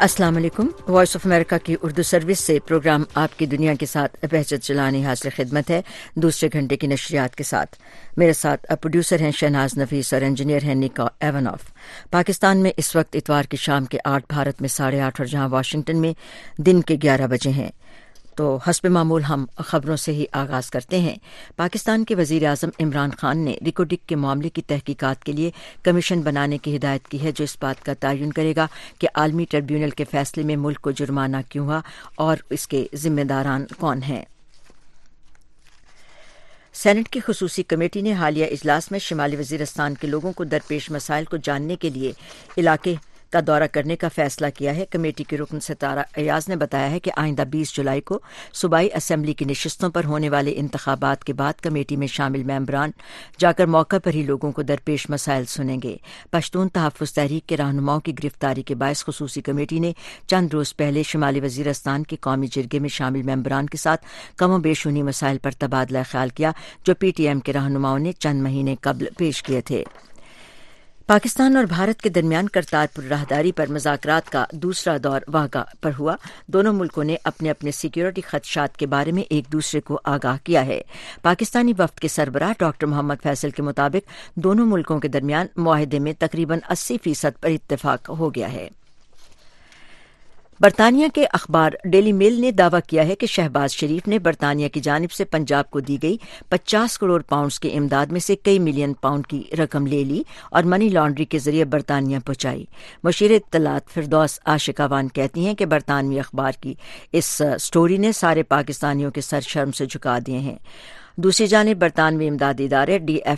अस्सलाम वालेकुम। Voice of America की उर्दू सर्विस से प्रोग्राम आपकी दुनिया के साथ बहजत जलानी हाजिर खिदमत है दूसरे घंटे की नशरियात के साथ। मेरे साथ प्रोड्यूसर हैं शहनाज नफीस और इंजीनियर हैं निका एवनॉफ। पाकिस्तान में इस वक्त इतवार की शाम के 8, भारत में 8:30 और जहां वाशिंगटन में दिन के 11 बजे हैं। तो हस्ब मामूल हम खबरों से ही आगाज करते हैं। पाकिस्तान के वजीर आजम इमरान खान ने रिकोडिक के मामले की तहकीकात के लिए कमीशन बनाने की हिदायत की है, जो इस बात का तयन करेगा कि आलमी ट्रिब्यूनल के फैसले में मुल्क को जुर्माना क्यों हुआ और इसके जिम्मेदारान कौन हैं। सेनेट की खुसूसी कमेटी ने हालिया इजलास में शिमाली वजीरिस्तान के लोगों को दरपेश मसाइल को जानने के लिए इलाके का दौरा करने का फैसला किया है। कमेटी की रुकन सितारा अयाज ने बताया है कि आइंदा 20 जुलाई को सूबाई असम्बली की नशिस्तों पर होने वाले इंतखाबात के बाद कमेटी में शामिल मेंबरान जाकर मौके पर ही लोगों को दरपेश मसाइल सुनेंगे। पश्तून तहफ़्फ़ुज़ तहरीक के रहनुमाओं की गिरफ्तारी के बायस खुसूसी कमेटी ने चंद रोज़ पहले शिमाली वजीरिस्तान के कौमी जिरगे में शामिल मेंबरान के साथ कम बेश उन्हीं मसाइल पर तबादला ख्याल किया जो PTM के रहनुमाओं ने चंद महीने कबल पेश किए थे। पाकिस्तान और भारत के दरमियान करतारपुर राहदारी पर मुज़ाकरात का दूसरा दौर वाक़ा पर हुआ। दोनों मुल्कों ने अपने अपने सिक्योरिटी खदशात के बारे में एक दूसरे को आगाह किया है। पाकिस्तानी वफ्द के सरबराह डॉक्टर मोहम्मद फैसल के मुताबिक दोनों मुल्कों के दरमियान मुआहदे में तकरीबन 80% पर इत्तेफाक हो गया है। बरतानिया के अखबार डेली मेल ने दावा किया है कि शहबाज शरीफ ने बरतानिया की जानिब से पंजाब को दी गई 50 करोड़ पाउंड की इमदाद में से कई मिलियन पाउंड की रकम ले ली और मनी लॉन्ड्री के जरिए बरतानिया पहुंचाई। मुशीर इत्तलात फिरदौस आशिकावान कहती हैं कि बरतानवी अखबार की इस स्टोरी ने सारे पाकिस्तानियों के सर शर्म से झुका दिए हैं। दूसरी जानिब बरतानवी इमदादी इदारे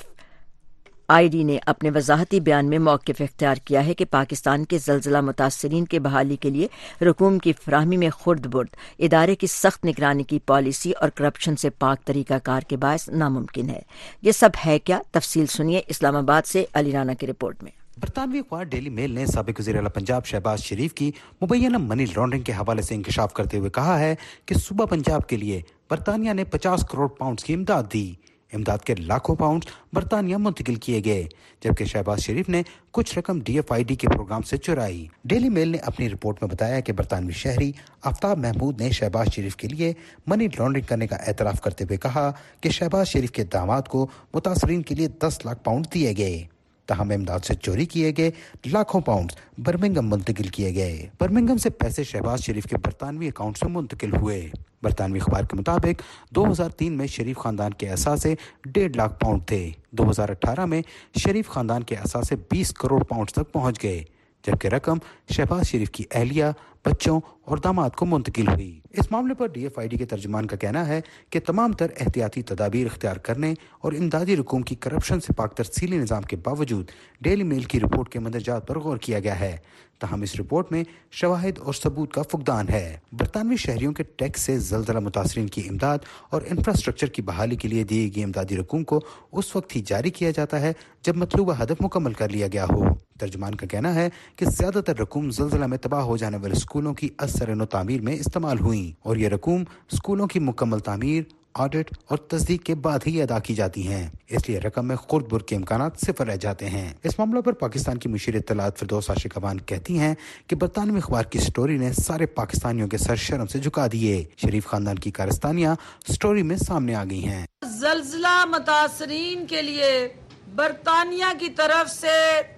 DFID ने अपने वजाहती बयान में मौक़िफ़ इख्तियार किया है कि पाकिस्तान के ज़लज़ला मुतासरीन के बहाली के लिए रकूम की फराहमी में खुर्द बुर्द इदारे की सख्त निगरानी की पॉलिसी और करप्शन से पाक तरीक़ाकार के बायस नामुमकिन है। ये सब है क्या? तफसील सुनिए इस्लामाबाद से अली राना की रिपोर्ट में। बरतानवी अखबार डेली मेल ने साबिक वज़ीर आला पंजाब शहबाज शरीफ की मुबैना मनी लॉन्ड्रिंग के हवाले से इंकशाफ करते हुए कहा है कि सूबा पंजाब के लिए बरतानिया ने 50 करोड़ पाउंड की इमदाद दी। इमदाद के लाखों पाउंड बरतानिया मुंतकिल किए गए, जबकि शहबाज शरीफ ने कुछ रकम DFID के प्रोग्राम से चुराई। डेली मेल ने अपनी रिपोर्ट में बताया कि बरतानवी शहरी आफ्ताब महमूद ने शहबाज शरीफ के लिए मनी लॉन्ड्रिंग करने का एतराफ़ करते हुए कहा कि शहबाज शरीफ के दामाद को मुतासरीन के लिए 10 लाख पाउंड दिए गए। तहम इमदाद से चोरी किए गए लाखों पाउंड बर्मिंघम मुंतकिल किए गए। बर्मिंघम से पैसे शहबाज शरीफ के बरतानवी अकाउंट में मुंतकिल हुए। बरतानवी अखबार के मुताबिक 2003 में शरीफ खानदान के असासे 1.5 लाख पाउंड थे। 2018 में शरीफ खानदान के असासे 20 करोड़ पाउंड तक पहुंच गए, जबकि रकम शहबाज शरीफ की अहलिया, बच्चों और दामाद को मुंतकिल हुई। इस मामले पर DFID के तर्जुमान का कहना है कि तमाम तर एहतियाती तदाबीर इख्तियार करने और इमदादी रकूम की करप्शन से पाक तरसीली निज़ाम के बावजूद डेली मेल की रिपोर्ट के मंदरजात पर गौर किया गया है। तहम इस रिपोर्ट में शवाहिद और सबूत का फुकदान है। बरतानवी शहरियों के टैक्स से ज़लज़ला मुतासरीन की इमदाद और इंफ्रास्ट्रक्चर की बहाली के लिए दी गई इमदादी रकूम को उस वक्त ही जारी किया जाता है जब मतलूबा हदफ मुकम्मल कर लिया गया हो। तर्जुमान का कहना है कि ज़्यादातर रकूम ज़लज़ला में तबाह हो जाने वाले स्कूलों की असर तामीर में इस्तेमाल हुई और ये रकूम स्कूलों की मुकम्मल तामीर, ऑडिट और तस्दीक के बाद ही अदा की जाती हैं। इसलिए रकम में खुर्द बुर्द के इम्कानात सिफर रह जाते हैं। इस मामले पर पाकिस्तान की मुशीर इत्तलात फिरदौस आशिकावान कहती हैं कि बरतानवी अखबार की स्टोरी ने सारे पाकिस्तानियों के सर शर्म से झुका दिए। शरीफ खानदान की कारस्तानियां स्टोरी में सामने आ गई हैं। ज़लज़ला मुतासरीन के लिए बरतानिया की तरफ से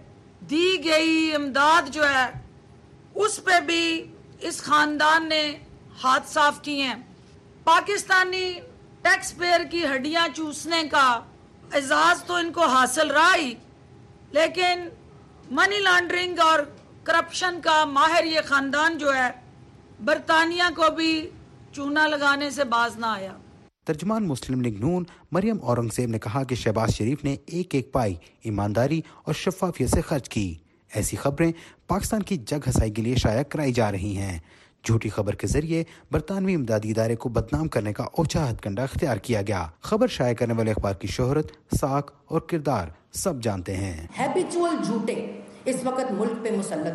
दी गई इमदाद जो है उस पे भी इस खानदान ने हाथ साफ किए हैं। पाकिस्तानी टैक्स पेयर की हड्डियां चूसने का एजाज तो इनको हासिल रहा ही, लेकिन मनी लॉन्ड्रिंग और करप्शन का माहिर ये खानदान जो है बरतानिया को भी चूना लगाने से बाज ना आया। तर्जुमान मुस्लिम लीग नून मरियम औरंगजेब ने कहा कि शहबाज शरीफ ने एक एक पाई ईमानदारी और शफाफियत से खर्च की। ऐसी खबरें पाकिस्तान की जग हसाई के लिए शाया कराई जा रही हैं। झूठी खबर के जरिए बरतानवी इमदादी इदारे को बदनाम करने का ओछा हथकंडा इख्तियार किया गया। खबर शाया करने वाले अखबार की शोहरत, साख और किरदार सब जानते हैं। हैबिचुअल झूठे इस वक्त मुल्क पे मुसल्लत है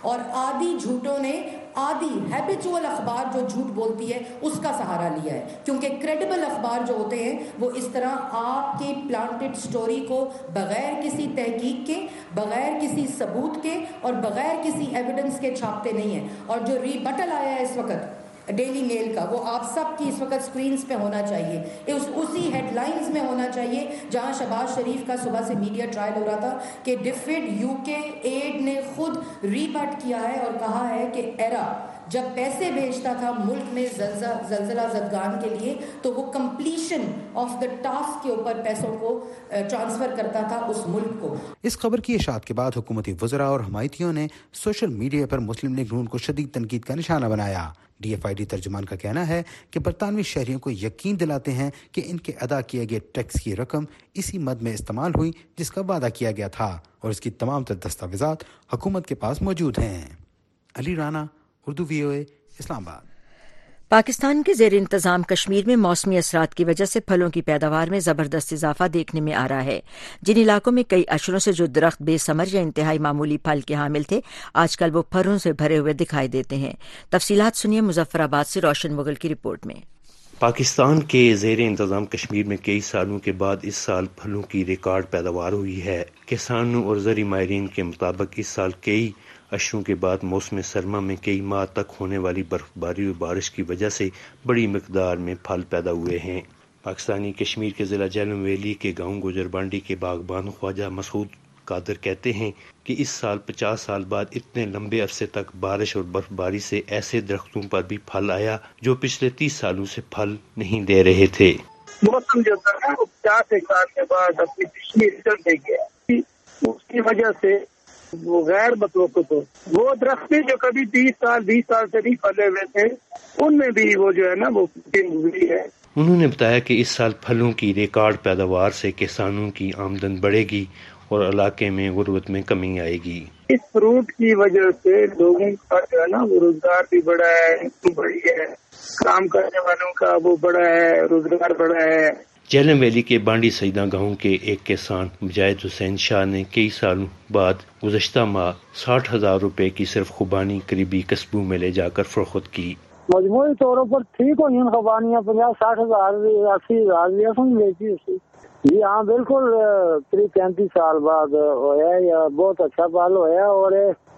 اور آدھی جھوٹوں نے آدھی ہیبیچول اخبار جو جھوٹ بولتی ہے اس کا سہارا لیا ہے، کیونکہ کریڈیبل اخبار جو ہوتے ہیں وہ اس طرح آپ کی پلانٹڈ سٹوری کو بغیر کسی تحقیق کے، بغیر کسی ثبوت کے اور بغیر کسی ایویڈنس کے چھاپتے نہیں ہیں. اور جو ریبٹل آیا ہے اس وقت ڈیلی میل کا، وہ آپ سب کی اس وقت سکرینز پہ ہونا چاہیے، اسی ہیڈ لائنز میں ہونا چاہیے جہاں شہباز شریف کا صبح سے میڈیا ٹرائل ہو رہا تھا کہ ڈیفڈ UK ایڈ نے خود ریبٹ کیا ہے اور کہا ہے کہ ایرا جب پیسے بھیجتا تھا ملک میں زلزلہ زدگان کے لیے تو وہ کمپلیشن آف دا ٹاسک کے اوپر پیسوں کو ٹرانسفر کرتا تھا اس ملک کو. اس خبر کی اشاعت کے بعد حکومتی وزراء اور حمایتیوں نے سوشل میڈیا پر مسلم لیگ نون کو شدید تنقید کا نشانہ بنایا. DFID ترجمان کا کہنا ہے کہ برطانوی شہریوں کو یقین دلاتے ہیں کہ ان کے ادا کیے گئے ٹیکس کی رقم اسی مد میں استعمال ہوئی جس کا وعدہ کیا گیا تھا اور اس کی تمام تر دستاویزات حکومت کے پاس موجود ہیں. علی رانا، اردو VOA، اسلام آباد. پاکستان کے زیر انتظام کشمیر میں موسمی اثرات کی وجہ سے پھلوں کی پیداوار میں زبردست اضافہ دیکھنے میں آ رہا ہے. جن علاقوں میں کئی اشروں سے جو درخت بے ثمر یا انتہائی معمولی پھل کے حامل تھے، آج کل وہ پھلوں سے بھرے ہوئے دکھائی دیتے ہیں. تفصیلات سنیے مظفر آباد سے روشن مغل کی رپورٹ میں. پاکستان کے زیر انتظام کشمیر میں کئی سالوں کے بعد اس سال پھلوں کی ریکارڈ پیداوار ہوئی ہے. کسانوں اور زرعی ماہرین کے مطابق اس سال کئی اشروں کے بعد موسم سرما میں کئی ماہ تک ہونے والی برف باری اور بارش کی وجہ سے بڑی مقدار میں پھل پیدا ہوئے ہیں. پاکستانی کشمیر کے ضلع جہلم ویلی کے گاؤں گوجر بانڈی کے باغبان خواجہ مسعود قادر کہتے ہیں کہ اس سال 50 سال بعد اتنے لمبے عرصے تک بارش اور برف باری سے ایسے درختوں پر بھی پھل آیا جو پچھلے 30 سالوں سے پھل نہیں دے رہے تھے. موسم جو تھا نا وہ 50 سال کے بعد اپنی پچھلی رزلٹ دے گیا، اس کی وجہ سے وہ غیر متوقع تو وہ درخت جو کبھی 20 سال سے نہیں پھلے ہوئے تھے ان میں بھی وہ جو ہے نا وہ ہوئی ہے. انہوں نے بتایا کہ اس سال پھلوں کی ریکارڈ پیداوار سے کسانوں کی آمدن بڑھے گی اور علاقے میں غربت میں کمی آئے گی. اس فروٹ کی وجہ سے لوگوں کا جو ہے نا وہ روزگار بھی بڑھا ہے، بڑھی ہے، کام کرنے والوں کا وہ بڑھا ہے، روزگار بڑھا ہے. جہلم ویلی کے بانڈی سیدہ گاؤں کے ایک کسان مجاہد حسین شاہ نے کئی سالوں بعد گزشتہ ماہ 60,000 روپے کی صرف خوبانی قریبی قصبوں میں لے جا کر فروخت کی. مجموعی طور پر ٹھیک ہوئی ان خوبانیاں 50-60 ہزار 80 ہزار بیچی اسی. جی ہاں بالکل، قریب 35 سال بعد ہوا یا بہت اچھا پھل ہوا اور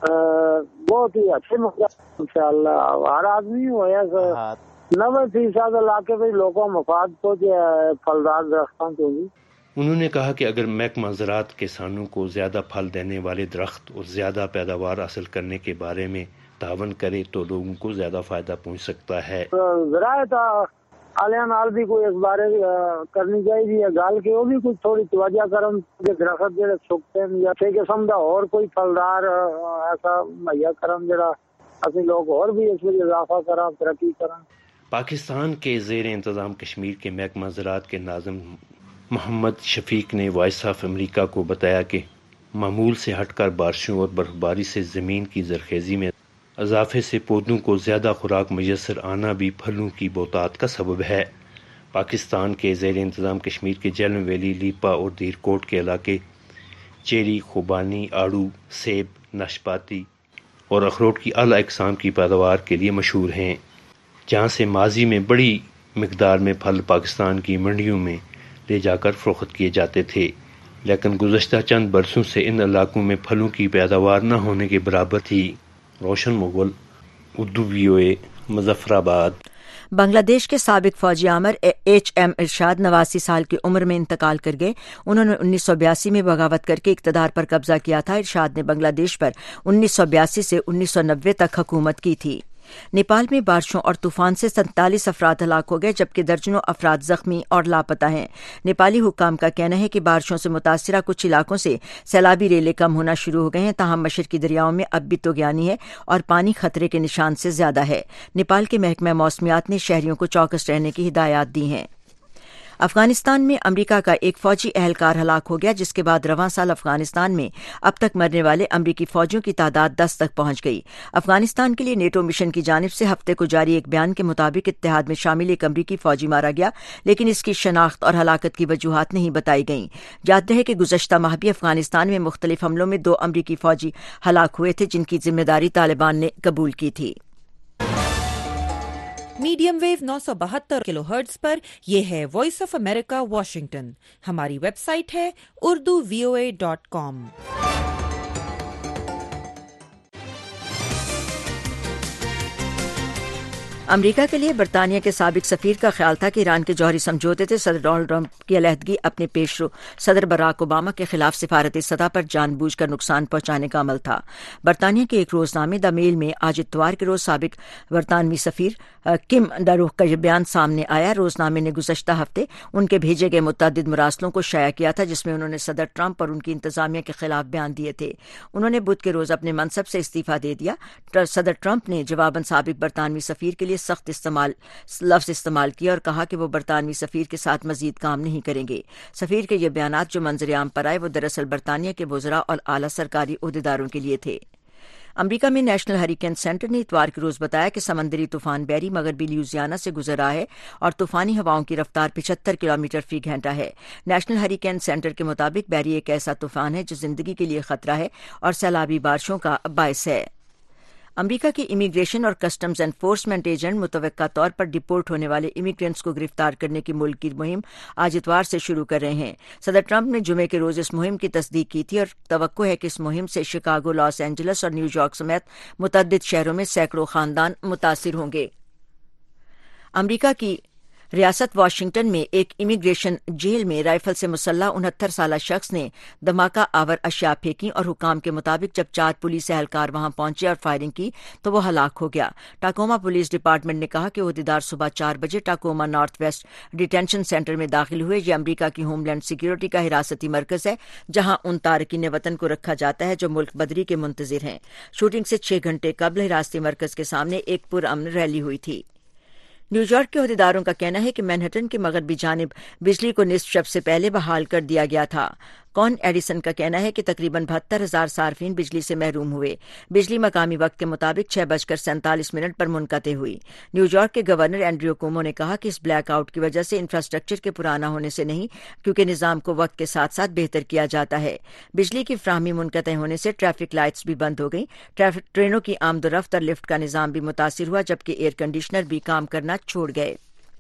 بہت ہی اچھے انشاءاللہ ہر آدمی ہوا. 90% علاقے میں لوگوں مفاد پہنچے پھلدار درختوں کے لیے. انہوں نے کہا کہ اگر محکمہ زراعت کسانوں کو زیادہ پھل دینے والے درخت اور زیادہ پیداوار حاصل کرنے کے بارے میں تعاون کرے تو لوگوں کو زیادہ فائدہ پہنچ سکتا ہے. زراعت علیہ نال بھی کوئی اخبار کرنی چاہیے گل کے وہ بھی کچھ تھوڑی توجہ کرن کہ درخت جڑے سکتے ہیں یا تے قسم دا اور کوئی پھلدار ایسا مہیا کرن جڑا اسی لوگ اور بھی اس میں اضافہ کریں، ترقی کریں. پاکستان کے زیر انتظام کشمیر کے محکمہ زراعت کے ناظم محمد شفیق نے وائس آف امریکہ کو بتایا کہ معمول سے ہٹ کر بارشوں اور برف باری سے زمین کی زرخیزی میں اضافے سے پودوں کو زیادہ خوراک میسر آنا بھی پھلوں کی بہتات کا سبب ہے. پاکستان کے زیر انتظام کشمیر کے جہلم ویلی، لیپا اور دیر کوٹ کے علاقے چیری، خوبانی، آڑو، سیب، ناشپاتی اور اخروٹ کی اعلی اقسام کی پیداوار کے لیے مشہور ہیں، جہاں سے ماضی میں بڑی مقدار میں پھل پاکستان کی منڈیوں میں لے جا کر فروخت کیے جاتے تھے، لیکن گزشتہ چند برسوں سے ان علاقوں میں پھلوں کی پیداوار نہ ہونے کے برابر تھی. روشن مغل، اردو VOA، مظفر آباد. بنگلہ دیش کے سابق فوجی آمر HM ارشاد 89 سال کی عمر میں انتقال کر گئے. انہوں نے 1982 میں بغاوت کر کے اقتدار پر قبضہ کیا تھا. ارشاد نے بنگلہ دیش پر 1982 سے 1990 تک حکومت کی تھی. نیپال میں بارشوں اور طوفان سے 47 افراد ہلاک ہو گئے جبکہ درجنوں افراد زخمی اور لاپتہ ہیں. نیپالی حکام کا کہنا ہے کہ بارشوں سے متاثرہ کچھ علاقوں سے سیلابی ریلیں کم ہونا شروع ہو گئے ہیں، تاہم مشرقی دریاؤں میں اب بھی طغیانی ہے اور پانی خطرے کے نشان سے زیادہ ہے. نیپال کے محکمہ موسمیات نے شہریوں کو چوکس رہنے کی ہدایات دی ہیں. افغانستان میں امریکہ کا ایک فوجی اہلکار ہلاک ہو گیا، جس کے بعد رواں سال افغانستان میں اب تک مرنے والے امریکی فوجیوں کی تعداد 10 تک پہنچ گئی۔ افغانستان کے لیے نیٹو مشن کی جانب سے ہفتے کو جاری ایک بیان کے مطابق اتحاد میں شامل ایک امریکی فوجی مارا گیا، لیکن اس کی شناخت اور ہلاکت کی وجوہات نہیں بتائی گئیں۔ یاد رہے کہ گزشتہ ماہ بھی افغانستان میں مختلف حملوں میں 2 امریکی فوجی ہلاک ہوئے تھے، جن کی ذمہ داری طالبان نے قبول کی تھی۔ میڈیم ویو 972 کلو ہرٹز پر یہ ہے وائس آف امریکہ واشنگٹن۔ ہماری ویب سائٹ ہے urduvoa.com۔ امریکہ کے لیے برطانیہ کے سابق سفیر کا خیال تھا کہ ایران کے جوہری سمجھوتے سے صدر ڈونلڈ ٹرمپ کی علیحدگی اپنے پیشرو صدر براک اوباما کے خلاف سفارتی سطح پر جان بوجھ کر نقصان پہنچانے کا عمل تھا۔ برطانیہ کے ایک روزنامے دا میل میں آج اتوار کے روز سابق برطانوی سفیر کم ڈروک کا یہ بیان سامنے آیا۔ روزنامے نے گزشتہ ہفتے ان کے بھیجے گئے متعدد مراسلوں کو شائع کیا تھا، جس میں انہوں نے صدر ٹرمپ اور ان کی انتظامیہ کے خلاف بیان دیے تھے۔ انہوں نے بدھ کے روز اپنے منصب سے استعفیٰ دے دیا۔ صدر ٹرمپ نے جواباً سابق برطانوی سفیر کے لیے سخت لفظ استعمال کیا اور کہا کہ وہ برطانوی سفیر کے ساتھ مزید کام نہیں کریں گے۔ سفیر کے یہ بیانات جو منظر عام پر آئے وہ دراصل برطانیہ کے وزراء اور اعلیٰ سرکاری عہدیداروں کے لیے تھے۔ امریکہ میں نیشنل ہریکین سینٹر نے اتوار کے روز بتایا کہ سمندری طوفان بیری مغربی لیوزیانا سے گزر رہا ہے اور طوفانی ہواؤں کی رفتار 75 کلومیٹر فی گھنٹہ ہے۔ نیشنل ہریکین سینٹر کے مطابق بیری ایک ایسا طوفان ہے جو زندگی کے لیے خطرہ ہے اور سیلابی بارشوں کا باعث ہے۔ امریکہ کے امیگریشن اور کسٹمز انفورسمنٹ ایجنٹ متوقع طور پر ڈپورٹ ہونے والے امیگرینٹس کو گرفتار کرنے کی ملک کی مہم آج اتوار سے شروع کر رہے ہیں۔ صدر ٹرمپ نے جمعے کے روز اس مہم کی تصدیق کی تھی اور توقع ہے کہ اس مہم سے شکاگو، لاس اینجلس اور نیو یارک سمیت متعدد شہروں میں سینکڑوں خاندان متاثر ہوں گے۔ امریکہ کی ریاست واشنگٹن میں ایک امیگریشن جیل میں رائفل سے مسلح 69 سالہ شخص نے دھماکہ آور اشیاء پھینکی اور حکام کے مطابق جب 4 پولیس اہلکار وہاں پہنچے اور فائرنگ کی تو وہ ہلاک ہو گیا۔ ٹاکوما پولیس ڈپارٹمنٹ نے کہا کہ عہدیدار صبح 4 بجے Tacoma Northwest Detention Center میں داخل ہوئے۔ یہ امریکہ کی ہوم لینڈ سیکیورٹی کا حراستی مرکز ہے جہاں ان تارکین وطن کو رکھا جاتا ہے جو ملک بدری کے منتظر ہیں۔ شوٹنگ سے 6 گھنٹے قبل حراستی مرکز کے سامنے ایک پرامن ریلی ہوئی تھی۔ نیو یارک کے عہدیداروں کا کہنا ہے کہ مینہٹن کی مغربی جانب بجلی کو نصف شب سے پہلے بحال کر دیا گیا تھا۔ کون ایڈیسن کا کہنا ہے کہ تقریباً 72,000 صارفین بجلی سے محروم ہوئے۔ بجلی مقامی وقت کے مطابق 6:47 پر منقطع ہوئی۔ نیو یارک کے گورنر اینڈریو کومو نے کہا کہ اس بلیک آؤٹ کی وجہ سے انفراسٹرکچر کے پرانا ہونے سے نہیں، کیونکہ نظام کو وقت کے ساتھ ساتھ بہتر کیا جاتا ہے۔ بجلی کی فراہمی منقطع ہونے سے ٹریفک لائٹس بھی بند ہو گئیں۔ ٹرینوں کی آمد و رفت اور لفٹ کا نظام بھی متاثر ہوا، جبکہ ایئر کنڈیشنر بھی کام کرنا چھوڑ گئے۔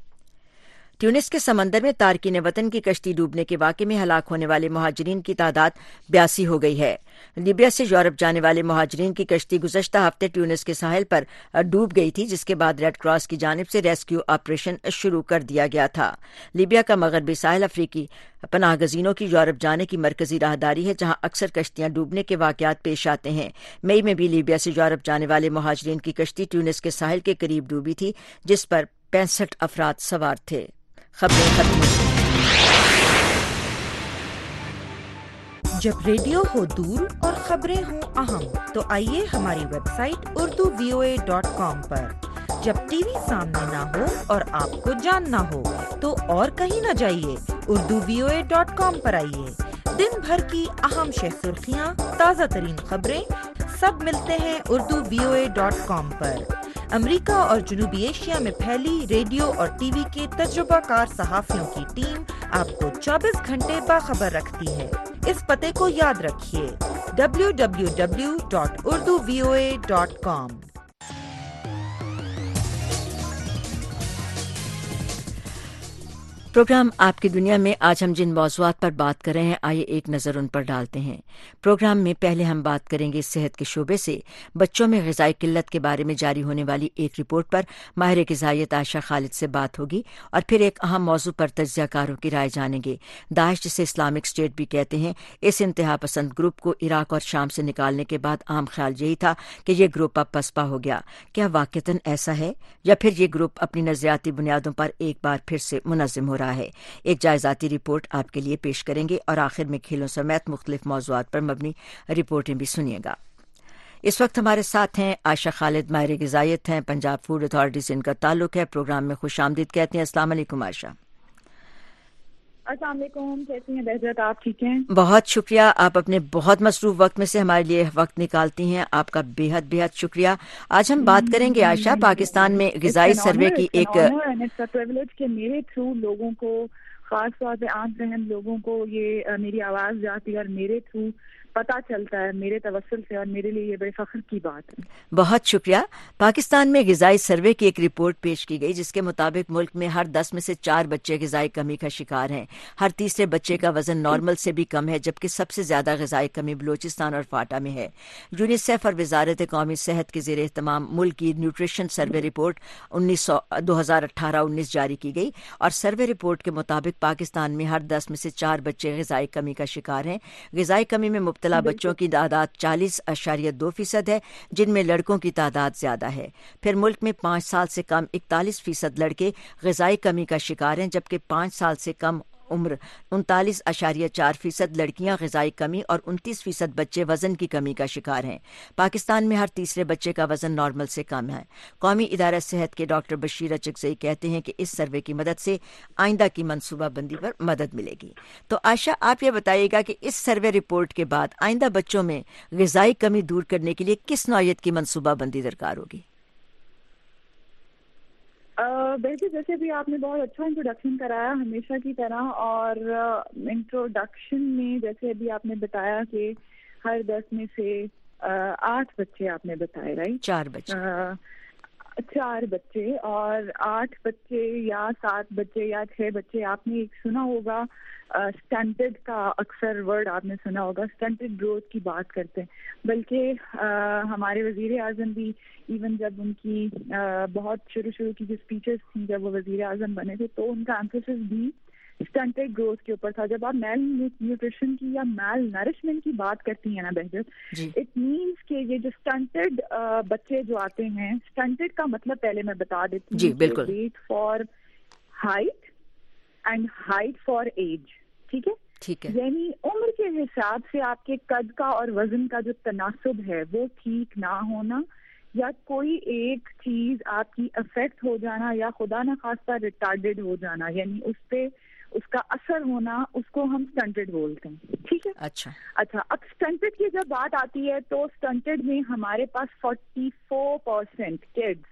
ٹیونس کے سمندر میں تارکین وطن کی کشتی ڈوبنے کے واقعے میں ہلاک ہونے والے مہاجرین کی تعداد 82 ہو گئی ہے۔ لیبیا سے یورپ جانے والے مہاجرین کی کشتی گزشتہ ہفتے ٹیونس کے ساحل پر ڈوب گئی تھی، جس کے بعد ریڈ کراس کی جانب سے ریسکیو آپریشن شروع کر دیا گیا تھا۔ لیبیا کا مغربی ساحل افریقی پناہ گزینوں کی یورپ جانے کی مرکزی راہداری ہے، جہاں اکثر کشتیاں ڈوبنے کے واقعات پیش آتے ہیں۔ مئی میں بھی لیبیا سے یورپ جانے والے مہاجرین کی کشتی ٹیونس کے ساحل کے قریب ڈوبی تھی، جس پر 65 افراد سوار تھے۔ خبریں ختم ہوئی۔ جب ریڈیو ہو دور اور خبریں ہوں اہم تو آئیے ہماری ویب سائٹ urduvoa.com پر۔ جب ٹی وی سامنے نہ ہو اور آپ کو جاننا ہو تو اور کہیں نہ جائیے، urduvoa.com پر آئیے۔ دن بھر کی اہم سرخیاں، تازہ ترین خبریں سب ملتے ہیں urduvoa.com پر۔ امریکہ اور جنوبی ایشیا میں پھیلی ریڈیو اور ٹی وی کے تجربہ کار صحافیوں کی ٹیم آپ کو 24 گھنٹے باخبر رکھتی ہے۔ اس پتے کو یاد رکھیے www.urduvoa.com۔ پروگرام آپ کی دنیا میں آج ہم جن موضوعات پر بات کر رہے ہیں، آئیے ایک نظر ان پر ڈالتے ہیں۔ پروگرام میں پہلے ہم بات کریں گے صحت کے شعبے سے بچوں میں غذائی قلت کے بارے میں جاری ہونے والی ایک رپورٹ پر ماہر غذائیت عائشہ خالد سے بات ہوگی، اور پھر ایک اہم موضوع پر تجزیہ کاروں کی رائے جانیں گے۔ داعش، جسے اسلامک اسٹیٹ بھی کہتے ہیں، اس انتہا پسند گروپ کو عراق اور شام سے نکالنے کے بعد عام خیال یہی تھا کہ یہ گروپ اب پسپا ہو گیا۔ کیا واقعتاً ایسا ہے، یا پھر یہ گروپ اپنی نظریاتی بنیادوں پر ایک بار پھر سے منظم ہو رہا ہے؟ ایک جائزاتی رپورٹ آپ کے لیے پیش کریں گے، اور آخر میں کھیلوں سمیت مختلف موضوعات پر مبنی رپورٹیں بھی سنیے گا۔ اس وقت ہمارے ساتھ ہیں عائشہ خالد، ماہر غذائیت ہیں، پنجاب فوڈ اتھارٹی سے ان کا تعلق ہے۔ پروگرام میں خوش آمدید کہتے ہیں۔ السلام علیکم عائشہ۔ السلام علیکم، کیسی ہیں بہجت؟ آپ ٹھیک ہیں؟ بہت شکریہ، آپ اپنے بہت مصروف وقت میں سے ہمارے لیے وقت نکالتی ہیں، آپ کا بہت بہت شکریہ۔ آج ہم بات کریں گے عائشہ پاکستان میں غذائی سروے کی ایک کہ میرے تھرو لوگوں کو، خاص طور پہ عام فہم لوگوں کو یہ میری آواز جاتی ہے اور میرے تھرو پتہ چلتا ہے میرے توسل سے، اور میرے لیے یہ بڑے فخر کی بات ہے۔ بہت شکریہ۔ پاکستان میں غذائی سروے کی ایک رپورٹ پیش کی گئی جس کے مطابق ملک میں ہر 10 میں سے 4 بچے غذائی کمی کا شکار ہیں۔ ہر تیسرے بچے کا وزن نارمل سے بھی کم ہے، جبکہ سب سے زیادہ غذائی کمی بلوچستان اور فاٹا میں ہے۔ یونیسیف اور وزارت قومی صحت کے زیر اہتمام ملک کی نیوٹریشن سروے رپورٹ 2018-19 جاری کی گئی، اور سروے رپورٹ کے مطابق پاکستان میں ہر 10 میں سے 4 بچے غذائی کمی کا شکار ہیں۔ غذائی کمی میں مبتلا بچوں کی تعداد 40.2% ہے، جن میں لڑکوں کی تعداد زیادہ ہے۔ پھر ملک میں 5 سال سے کم 41% لڑکے غذائی کمی کا شکار ہیں، جبکہ 5 سال سے کم عمر 39.4% لڑکیاں غذائی کمی اور 29% بچے وزن کی کمی کا شکار ہیں۔ پاکستان میں ہر تیسرے بچے کا وزن نارمل سے کم ہے۔ قومی ادارہ صحت کے ڈاکٹر بشیر اچکزئی کہتے ہیں کہ اس سروے کی مدد سے آئندہ کی منصوبہ بندی پر مدد ملے گی۔ تو عائشہ، آپ یہ بتائیے گا کہ اس سروے رپورٹ کے بعد آئندہ بچوں میں غذائی کمی دور کرنے کے لیے کس نوعیت کی منصوبہ بندی درکار ہوگی؟ بہتر، جیسے بھی آپ نے بہت اچھا انٹروڈکشن کرایا ہمیشہ کی طرح، اور انٹروڈکشن میں جیسے ابھی آپ نے بتایا کہ ہر 10 میں سے 8 بچے آپ نے بتائے، رائٹ؟ 4 بچے اور 8 بچے یا 7 بچے یا 6 بچے۔ آپ نے ایک سنا ہوگا سٹنٹڈ کا اکثر ورڈ آپ نے سنا ہوگا، سٹنٹڈ گروتھ کی بات کرتے ہیں، بلکہ ہمارے وزیر اعظم بھی ایون جب ان کی بہت شروع کی جو اسپیچز تھیں جب وہ وزیر اعظم بنے تھے تو ان کا ایمفیسس بھی سٹنٹڈ گروتھ کے اوپر تھا۔ جب آپ میل نیوٹریشن کی یا میل نرشمنٹ کی بات کرتی ہیں نا بہجت، اٹ مینس کہ یہ جو سٹنٹڈ بچے جو آتے ہیں، سٹنٹڈ کا مطلب پہلے میں بتا دیتی ہوں، weight for height and height for age, ٹھیک ہے؟ یعنی عمر کے حساب سے آپ کے قد کا اور وزن کا جو تناسب ہے وہ ٹھیک نہ ہونا، یا کوئی ایک چیز آپ کی افیکٹ ہو جانا، یا خدا نخواستہ ریٹارڈڈ ہو جانا، یعنی اس پہ اس کا اثر ہونا، اس کو ہم سٹنٹڈ بولتے ہیں، ٹھیک ہے؟ اچھا، اب سٹنٹڈ کی جب بات آتی ہے تو سٹنٹڈ میں ہمارے پاس 44% کڈز،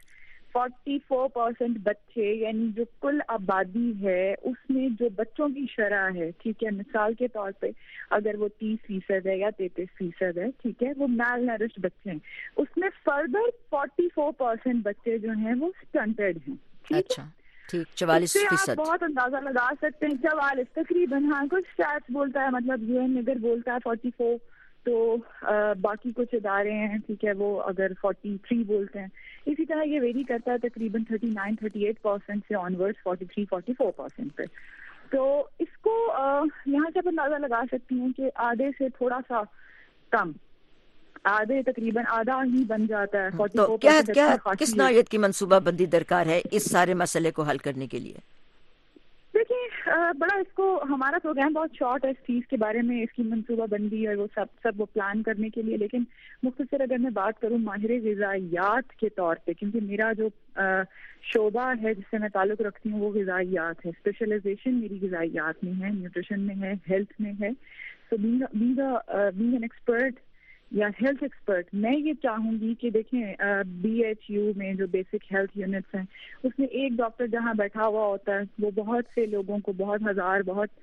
44% بچے، یعنی جو کل آبادی ہے اس میں جو بچوں کی شرح ہے، ٹھیک ہے، مثال کے طور پہ اگر وہ 30% ہے یا 33% ہے، ٹھیک ہے، وہ میل نرشڈ بچے ہیں، اس میں فردر 44% بچے جو ہیں وہ سٹنٹڈ ہیں، ٹھیک ہے؟ ٹھیک، 44%۔ آپ بہت اندازہ لگا سکتے ہیں، 44 تقریباً، ہاں کچھ اسٹیٹس بولتا ہے، مطلب UN اگر بولتا ہے 44 تو باقی کچھ ادارے ہیں، ٹھیک ہے، وہ اگر 43 بولتے ہیں، اسی طرح یہ ویری کرتا ہے تقریباً 39-38% سے آنورڈ 43-44% پہ۔ تو اس کو یہاں سے آپ اندازہ لگا سکتی ہیں کہ آدھے سے تھوڑا سا کم، آدھے تقریباً آدھا ہی بن جاتا ہے۔ 44% تو کس نوعیت کی منصوبہ بندی درکار ہے اس سارے مسئلے کو حل کرنے کے لیے؟ دیکھیں، بڑا اس کو ہمارا پروگرام بہت شارٹ ہے اس چیز کے بارے میں، اس کی منصوبہ بندی اور وہ سب وہ پلان کرنے کے لیے، لیکن مختصر اگر میں بات کروں ماہر غذائیات کے طور پہ، کیونکہ میرا جو شعبہ ہے جس سے میں تعلق رکھتی ہوں وہ غذائیات ہے، اسپیشلائزیشن میری غذائیات میں ہے، نیوٹریشن میں ہے، ہیلتھ میں ہے، سو بینگ این ایکسپرٹ یا ہیلتھ ایکسپرٹ، میں یہ چاہوں گی کہ دیکھیں BHU میں جو بیسک ہیلتھ یونٹس ہیں اس میں ایک ڈاکٹر جہاں بیٹھا ہوا ہوتا ہے وہ بہت سے لوگوں کو، بہت ہزار، بہت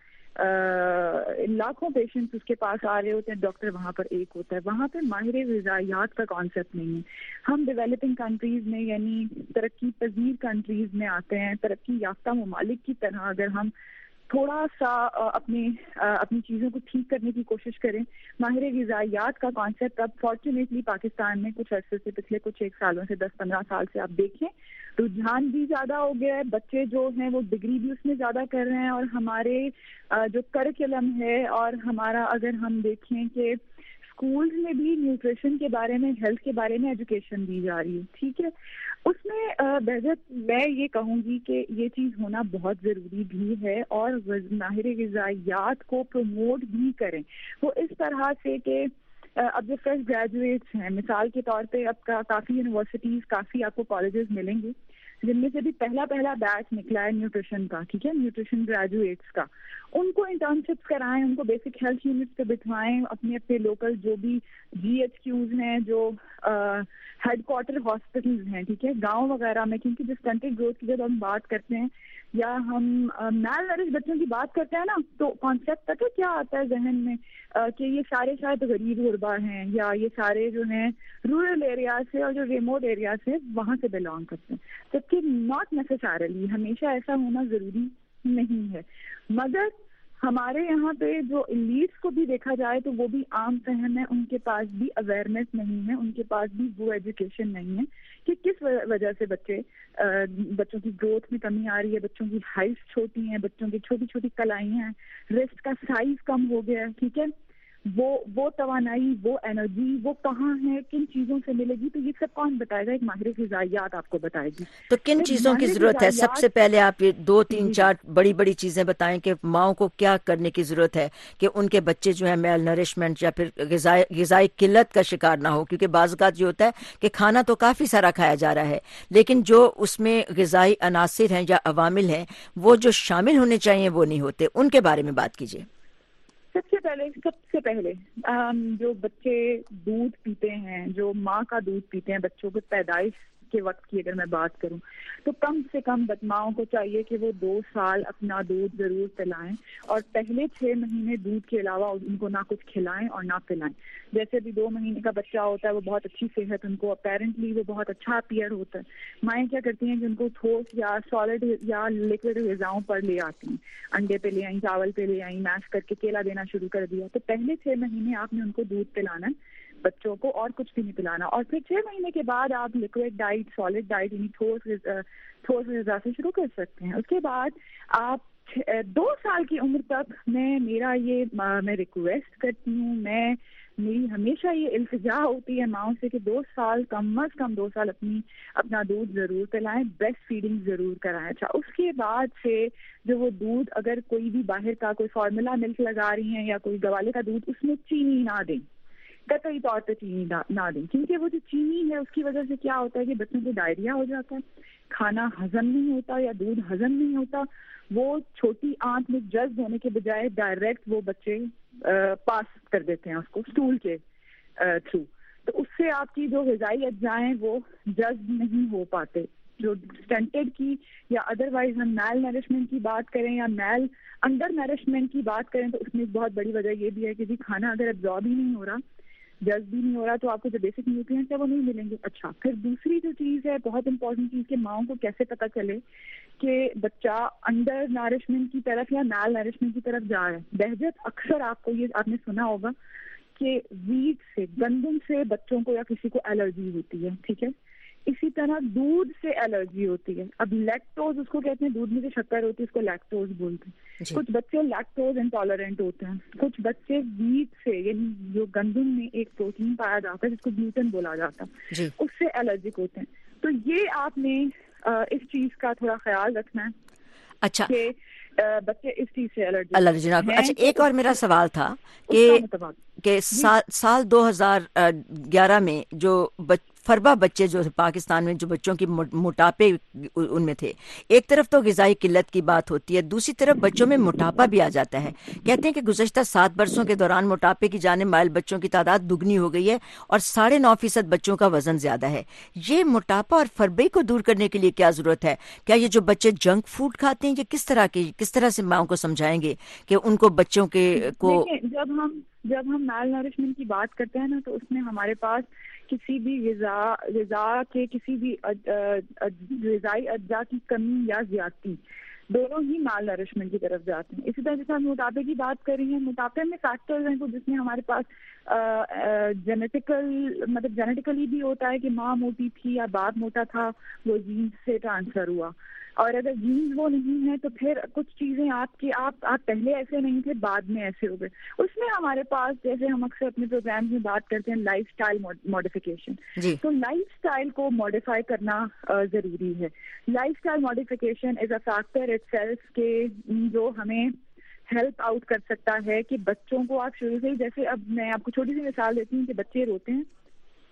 لاکھوں پیشنٹس اس کے پاس آ رہے ہوتے ہیں، ڈاکٹر وہاں پر ایک ہوتا ہے، وہاں پہ ماہر غذائیات کا کانسیپٹ نہیں ہے۔ ہم ڈیولپنگ کنٹریز میں یعنی ترقی پذیر کنٹریز میں آتے ہیں، ترقی یافتہ ممالک کی طرح اگر ہم تھوڑا سا اپنی چیزوں کو ٹھیک کرنے کی کوشش کریں، ماہر غذائیات کا کانسیپٹ اب فارچونیٹلی پاکستان میں کچھ عرصے سے، پچھلے کچھ 1 سالوں سے، 10-15 سال سے آپ دیکھیں رجحان بھی زیادہ ہو گیا ہے، بچے جو ہیں وہ ڈگری بھی اس میں زیادہ کر رہے ہیں، اور ہمارے جو کریکولم ہے اور ہمارا اگر ہم دیکھیں کہ اسکولز میں بھی نیوٹریشن کے بارے میں، ہیلتھ کے بارے میں ایجوکیشن دی جا رہی ہے، ٹھیک ہے، اس میں بہجت میں یہ کہوں گی کہ یہ چیز ہونا بہت ضروری بھی ہے، اور ماہر غذائیات کو پروموٹ بھی کریں وہ اس طرح سے کہ اب جو فریش گریجویٹس ہیں، مثال کے طور پہ اب کافی یونیورسٹیز، کافی آپ کو کالجز ملیں گے جن میں سے بھی پہلا بیچ نکلا ہے نیوٹریشن کا, ٹھیک ہے, نیوٹریشن گریجویٹس کا, ان کو انٹرنشپس کرائیں, ان کو بیسک ہیلتھ یونٹس پہ بٹھوائیں, اپنے لوکل جو بھی GHQs ہیں, جو ہیڈ کوارٹر ہاسپٹلز ہیں, ٹھیک ہے, گاؤں وغیرہ میں, کیونکہ جس کنٹری گروتھ کی جب ہم بات کرتے ہیں یا ہم میل نرش بچوں کی بات کرتے ہیں نا, تو کانسیپٹ تک کیا آتا ہے ذہن میں کہ یہ سارے شاید غریب غربا ہیں, یا یہ سارے جو ہیں رورل ایریاز سے اور جو ریموٹ ایریاز سے وہاں سے بلانگ کرتے ہیں, جبکہ ناٹ نیسسریلی ہمیشہ ایسا ہونا ضروری نہیں ہے. مگر ہمارے یہاں پہ جو ایلیٹس کو بھی دیکھا جائے تو وہ بھی عام فہم ہے, ان کے پاس بھی اویئرنیس نہیں ہے, ان کے پاس بھی وہ ایجوکیشن نہیں ہے کہ کس وجہ سے بچوں کی گروتھ میں کمی آ رہی ہے, بچوں کی ہائٹ چھوٹی ہیں, بچوں کی چھوٹی چھوٹی کلائیاں ہیں, ریسٹ کا سائز کم ہو گیا ہے, ٹھیک ہے, وہ توانائی, وہ انرجی, وہ کہاں ہے, کن چیزوں سے ملے گی, تو یہ سب کون بتائے گا؟ ایک ماہر غذائیات آپ کو بتائے گی. تو کن چیزوں کی ضرورت ہے؟ سب سے پہلے آپ یہ 2 3 4 بڑی چیزیں بتائیں کہ ماؤں کو کیا کرنے کی ضرورت ہے کہ ان کے بچے جو ہے میل نرشمنٹ یا پھر غذائی قلت کا شکار نہ ہو, کیونکہ بعض اوقات یہ ہوتا ہے کہ کھانا تو کافی سارا کھایا جا رہا ہے, لیکن جو اس میں غذائی عناصر ہیں یا عوامل ہیں وہ جو شامل ہونے چاہیے وہ نہیں ہوتے. ان کے بارے میں بات کیجیے. سب سے پہلے جو بچے دودھ پیتے ہیں, جو ماں کا دودھ پیتے ہیں, بچوں کو پیدائش کے وقت کی اگر میں بات کروں تو کم سے کم ماؤں کو چاہیے کہ وہ 2 سال اپنا دودھ ضرور پلائیں, اور پہلے 6 مہینے دودھ کے علاوہ ان کو نہ کچھ کھلائیں اور نہ پلائیں. جیسے بھی 2 مہینے کا بچہ ہوتا ہے وہ بہت اچھی صحت, ان کو اپیرنٹلی وہ بہت اچھا اپیئر ہوتا ہے. مائیں کیا کرتی ہیں کہ ان کو ٹھوس یا سالڈ یا لکوڈ غذاؤں پر لے آتی ہیں, انڈے پہ لے آئیں, چاول پہ لے آئیں, میش کر کے کیلا دینا شروع کر دیا. تو پہلے 6 مہینے آپ نے ان کو دودھ پلانا ہے بچوں کو, اور کچھ بھی نہیں پلانا. اور پھر 6 مہینے کے بعد آپ لکوڈ ڈائٹ, سالڈ ڈائٹ یعنی ٹھوس غذا سے شروع کر سکتے ہیں. اس کے بعد آپ 2 سال کی عمر تک میں ریکویسٹ کرتی ہوں, میری ہمیشہ یہ التجا ہوتی ہے ماؤں سے کہ 2 سال کم از کم 2 سال اپنا دودھ ضرور پلائیں, بریسٹ فیڈنگ ضرور کرائیں. اچھا, اس کے بعد سے جو وہ دودھ اگر کوئی بھی باہر کا کوئی فارمولا ملک لگا رہی ہیں یا کوئی گوالے کا دودھ, اس میں چینی نہ دیں, قطعی طور پہ چینی نہ دیں, کیونکہ وہ جو چینی ہے اس کی وجہ سے کیا ہوتا ہے کہ بچوں کو ڈائریا ہو جاتا ہے, کھانا ہضم نہیں ہوتا یا دودھ ہضم نہیں ہوتا, وہ چھوٹی آنت میں جذب ہونے کے بجائے ڈائریکٹ وہ بچے پاس کر دیتے ہیں اس کو اسٹول کے تھرو. تو اس سے آپ کی جو غذائی اجزاء ہیں وہ جذب نہیں ہو پاتے. جو اسٹنٹڈ کی یا ادروائز ہم میل نرشمنٹ کی بات کریں یا میل انڈر نرشمنٹ کی بات کریں تو اس میں ایک بہت بڑی وجہ یہ بھی ہے کہ کھانا اگر ابزارب ہی نہیں ہو رہا, جذب بھی نہیں ہو رہا, تو آپ کو جو بیسک نیوٹرینٹس ہے وہ نہیں ملیں گے. اچھا, پھر دوسری جو چیز ہے بہت امپورٹنٹ چیز کہ ماؤں کو کیسے پتہ چلے کہ بچہ انڈر نرشمنٹ کی طرف یا میل نرشمنٹ کی طرف جا رہا ہے. بہجت اکثر آپ نے سنا ہوگا کہ ویٹ سے, گندم سے بچوں کو یا کسی کو الرجی ہوتی ہے, ٹھیک ہے, اسی طرح دودھ سے الرجی ہوتی ہے. اب لیکٹوز اس کو کہتے ہیں, دودھ میں جو شکر ہوتی ہے اس کو لیکٹوز بولتے ہیں. کچھ بچے لیکٹوز انٹالرنٹ ہوتے ہیں, کچھ بچے ویٹ سے یعنی جو گندم میں ایک پروٹین پایا جاتا ہے جس کو گلوٹن بولا جاتا ہے, اس سے الرجک ہوتے ہیں. تو یہ آپ نے اس چیز کا تھوڑا خیال رکھنا ہے. اچھا, کہ بچے اس چیز سے الرجی. اچھا, ایک اور میرا سوال تھا کہ سال 2011 میں جو فربا بچے جو پاکستان میں جو بچوں کی موٹاپے ان میں تھے, ایک طرف تو غذائی قلت کی بات ہوتی ہے, دوسری طرف بچوں میں موٹاپا بھی آ جاتا ہے. کہتے ہیں کہ گزشتہ 7 برسوں کے دوران موٹاپے کی جانب مائل بچوں کی تعداد دگنی ہو گئی ہے اور 9.5% بچوں کا وزن زیادہ ہے. یہ موٹاپا اور فربے کو دور کرنے کے لیے کیا ضرورت ہے؟ کیا یہ جو بچے جنک فوڈ کھاتے ہیں یہ کس طرح سے ماؤں کو سمجھائیں گے کہ ان کو بچوں کے کو جب ہم میل نرشمنٹ کی بات کرتے ہیں نا تو اس میں ہمارے پاس کسی بھی غذا کے کسی بھی غذائی اجزاء کی کمی یا زیادتی دونوں ہی میل نرشمنٹ کی طرف جاتے ہیں. اسی طرح جیسے ہم موٹاپے کی بات کر رہی ہیں, موٹاپے میں فیکٹرز ہیں جس میں ہمارے پاس جینیٹیکلی بھی ہوتا ہے کہ ماں موٹی تھی یا باپ موٹا تھا, وہ جینز سے ٹرانسفر ہوا, اور اگر جینز وہ نہیں ہے تو پھر کچھ چیزیں آپ پہلے ایسے نہیں تھے, بعد میں ایسے ہو گئے. اس میں ہمارے پاس جیسے ہم اکثر اپنے پروگرام میں بات کرتے ہیں لائف اسٹائل ماڈیفیکیشن, تو لائف اسٹائل کو ماڈیفائی کرنا ضروری ہے. Lifestyle modification is a factor itself کے جو ہمیں ہیلپ آؤٹ کر سکتا ہے کہ بچوں کو آپ شروع سے ہی, جیسے اب میں آپ کو چھوٹی سی مثال دیتی ہوں کہ بچے روتے ہیں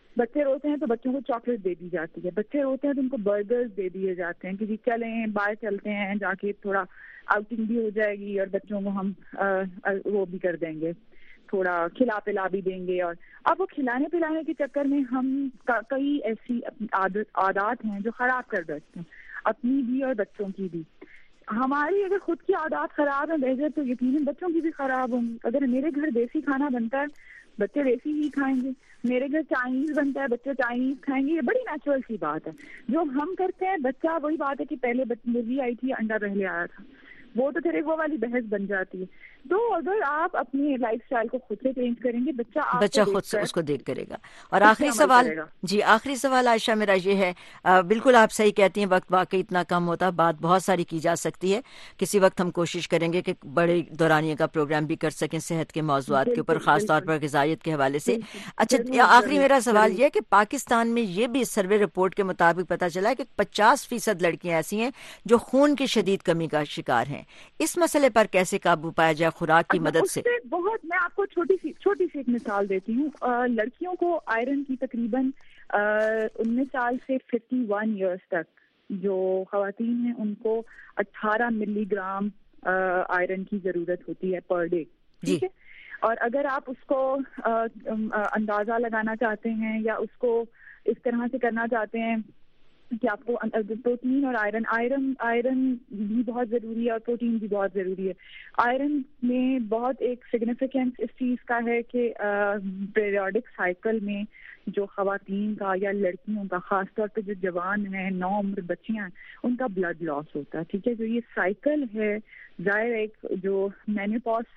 بچے روتے ہیں تو بچوں کو چاکلیٹ دے دی جاتی ہے, بچے روتے ہیں تو ان کو برگرز دے دیے جاتے ہیں کہ جی چلیں باہر چلتے ہیں, جا کے تھوڑا آؤٹنگ بھی ہو جائے گی اور بچوں کو ہم وہ بھی کر دیں گے, تھوڑا کھلا پلا بھی دیں گے. اور اب وہ کھلانے پلانے کے چکر میں ہم کئی ایسی عادات ہیں جو خراب کر بیٹھتے ہیں, اپنی بھی اور بچوں کی بھی. ہماری اگر خود کی عادات خراب ہیں بہتر تو یقیناً بچوں کی بھی خراب ہوں گی. اگر میرے گھر دیسی کھانا بنتا ہے بچے دیسی ہی کھائیں گے, میرے گھر چائنیز بنتا ہے بچے چائنیز کھائیں گے. یہ بڑی نیچرل سی بات ہے. جو ہم کرتے ہیں بچہ, وہی بات ہے کہ پہلے مرغی آئی تھی انڈا پہلے آیا تھا, وہ تو پھر ایک وہ والی بحث بن جاتی ہے. تو اگر آپ اپنی لائف سٹائل کو خود سے چینج کریں گے, بچہ خود سے اس کو دیکھ کرے گا. اور آخری سوال, جی آخری سوال عائشہ میرا یہ ہے, بالکل آپ صحیح کہتی ہیں, وقت واقعی اتنا کم ہوتا, بات بہت ساری کی جا سکتی ہے. کسی وقت ہم کوشش کریں گے کہ بڑے دورانیے کا پروگرام بھی کر سکیں صحت کے موضوعات کے اوپر, خاص طور پر غذائیت کے حوالے سے. اچھا, آخری میرا سوال یہ ہے کہ پاکستان میں یہ بھی سروے رپورٹ کے مطابق پتہ چلا ہے کہ 50% لڑکیاں ایسی ہیں جو خون کی شدید کمی کا شکار ہیں. اس مسئلے پر کیسے قابو پایا جائے خوراک کی مدد سے؟ بہت, میں آپ کو چھوٹی سی ایک مثال دیتی ہوں. لڑکیوں کو آئرن کی تقریباً 19 سال سے 51 ایئرس تک جو خواتین ہیں ان کو 18 ملی گرام آئرن کی ضرورت ہوتی ہے پر ڈے, ٹھیک ہے. اور اگر آپ اس کو اندازہ لگانا چاہتے ہیں یا اس کو اس طرح سے کرنا چاہتے ہیں کہ آپ کو پروٹین اور آئرن بھی بہت ضروری ہے اور پروٹین بھی بہت ضروری ہے. آئرن میں بہت ایک سگنیفیکینس اس چیز کا ہے کہ پیریوڈک سائیکل میں جو خواتین کا یا لڑکیوں کا, خاص طور پہ جو جوان ہیں, نو عمر بچیاں ہیں, ان کا بلڈ لاس ہوتا ہے, ٹھیک ہے. جو یہ سائیکل ہے ظاہر ایک جو مینوپاز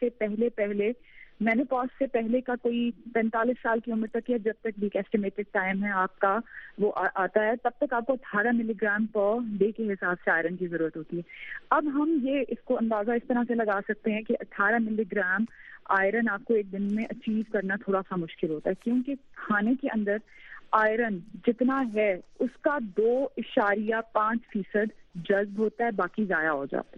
سے پہلے کا کوئی 45 سال کی عمر تک یا جب تک بھی ایسٹیمیٹڈ ٹائم ہے آپ کا وہ آتا ہے, تب تک آپ کو 18 ملی گرام پر ڈے کے حساب سے آئرن کی ضرورت ہوتی ہے. اب ہم یہ اس کو اندازہ اس طرح سے لگا سکتے ہیں کہ 18 ملی گرام آئرن آپ کو ایک دن میں اچیو کرنا تھوڑا سا مشکل ہوتا ہے, کیونکہ کھانے کے اندر آئرن جتنا ہے اس کا 2.5% جذب ہوتا ہے, باقی ضائع ہو جاتا ہے.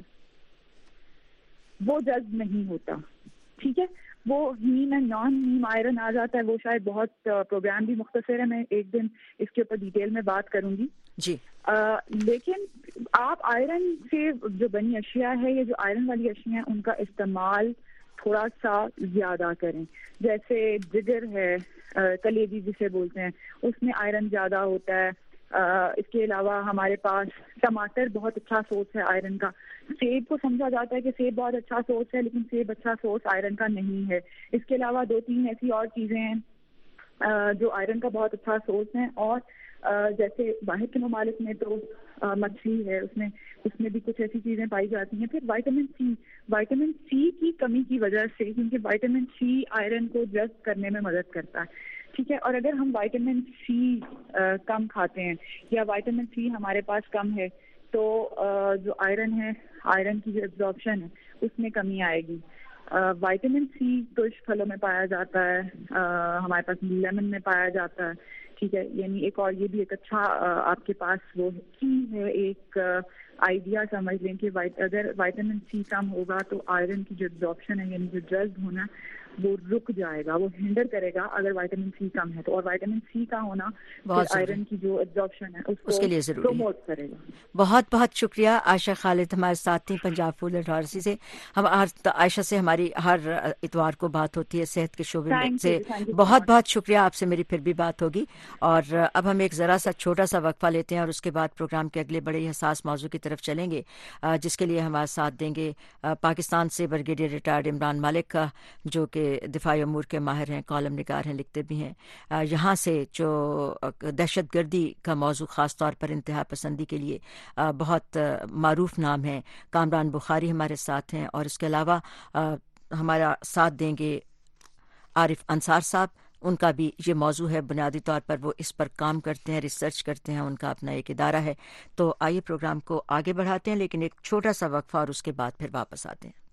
وہ جذب نہیں ہوتا, ٹھیک ہے. وہ heme and non heme iron آ جاتا ہے. وہ شاید بہت پروگرام بھی مختصر ہے, میں ایک دن اس کے اوپر ڈیٹیل میں بات کروں گی. جی لیکن آپ آئرن سے جو بنی اشیاء ہے, یہ جو آئرن والی اشیاء ہیں ان کا استعمال تھوڑا سا زیادہ کریں. جیسے جگر ہے, کلیجی جسے بولتے ہیں, اس میں آئرن زیادہ ہوتا ہے. اس کے علاوہ ہمارے پاس ٹماٹر بہت اچھا سورس ہے آئرن کا. سیب کو سمجھا جاتا ہے کہ سیب بہت اچھا سورس ہے, لیکن سیب اچھا سورس آئرن کا نہیں ہے. اس کے علاوہ 2-3 ایسی اور چیزیں ہیں جو آئرن کا بہت اچھا سورس ہیں. اور جیسے باہر کے ممالک میں تو مچھلی ہے, اس میں بھی کچھ ایسی چیزیں پائی جاتی ہیں. پھر وائٹامن سی کی کمی کی وجہ سے, کیونکہ وائٹامن سی آئرن کو جذب کرنے میں مدد کرتا ہے, ٹھیک ہے. اور اگر ہم وائٹامن سی کم کھاتے ہیں یا وائٹامن سی ہمارے پاس کم ہے تو جو آئرن ہے, آئرن کی جو ایبزارپشن ہے اس میں کمی آئے گی. وائٹامن سی ترش پھلوں میں پایا جاتا ہے, ہمارے پاس لیمن میں پایا جاتا ہے, ٹھیک ہے. یعنی ایک اور یہ بھی ایک اچھا آپ کے پاس وہ کی ہے, ایک آئیڈیا سمجھ لیں کہ اگر وائٹامن سی کم ہوگا تو آئرن کی جو ایبزارپشن ہے یعنی جو جذب ہونا وہ رک جائے گا, وہ ہینڈر کرے گا اگر وائٹامن سی کم ہے تو. اور وائٹامن سی کا ہونا آئرن کی جو ایبزارپشن ہے اس کے لیے پروموٹ کرے گا. بہت بہت شکریہ عائشہ خالد ہمارے ساتھ تھیں پنجاب فوڈ اتھارٹی سے. ہم عائشہ سے ہماری ہر اتوار کو بات ہوتی ہے صحت کے شعبے میں سے. بہت بہت شکریہ, آپ سے میری پھر بھی بات ہوگی. اور اب ہم ایک ذرا سا چھوٹا سا وقفہ لیتے ہیں اور اس کے بعد پروگرام کے اگلے بڑے حساس موضوع کی طرف چلیں گے, جس کے لیے ہمارے ساتھ دیں گے پاکستان سے بریگیڈیئر ریٹائرڈ عمران مالک کا, جو کہ دفاعی امور کے ماہر ہیں, کالم نگار ہیں, لکھتے بھی ہیں. یہاں سے جو دہشت گردی کا موضوع خاص طور پر انتہا پسندی کے لیے بہت معروف نام ہے, کامران بخاری ہمارے ساتھ ہیں. اور اس کے علاوہ ہمارا ساتھ دیں گے عارف انصار صاحب, ان کا بھی یہ موضوع ہے, بنیادی طور پر وہ اس پر کام کرتے ہیں, ریسرچ کرتے ہیں, ان کا اپنا ایک ادارہ ہے. تو آئیے پروگرام کو آگے بڑھاتے ہیں, لیکن ایک چھوٹا سا وقفہ اور اس کے بعد پھر واپس آتے ہیں.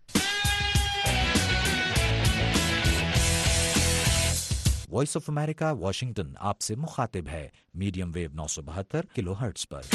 وائس آف امریکہ واشنگٹن آپ سے مخاطب ہے میڈیم ویو 972 کلو ہرٹز پر.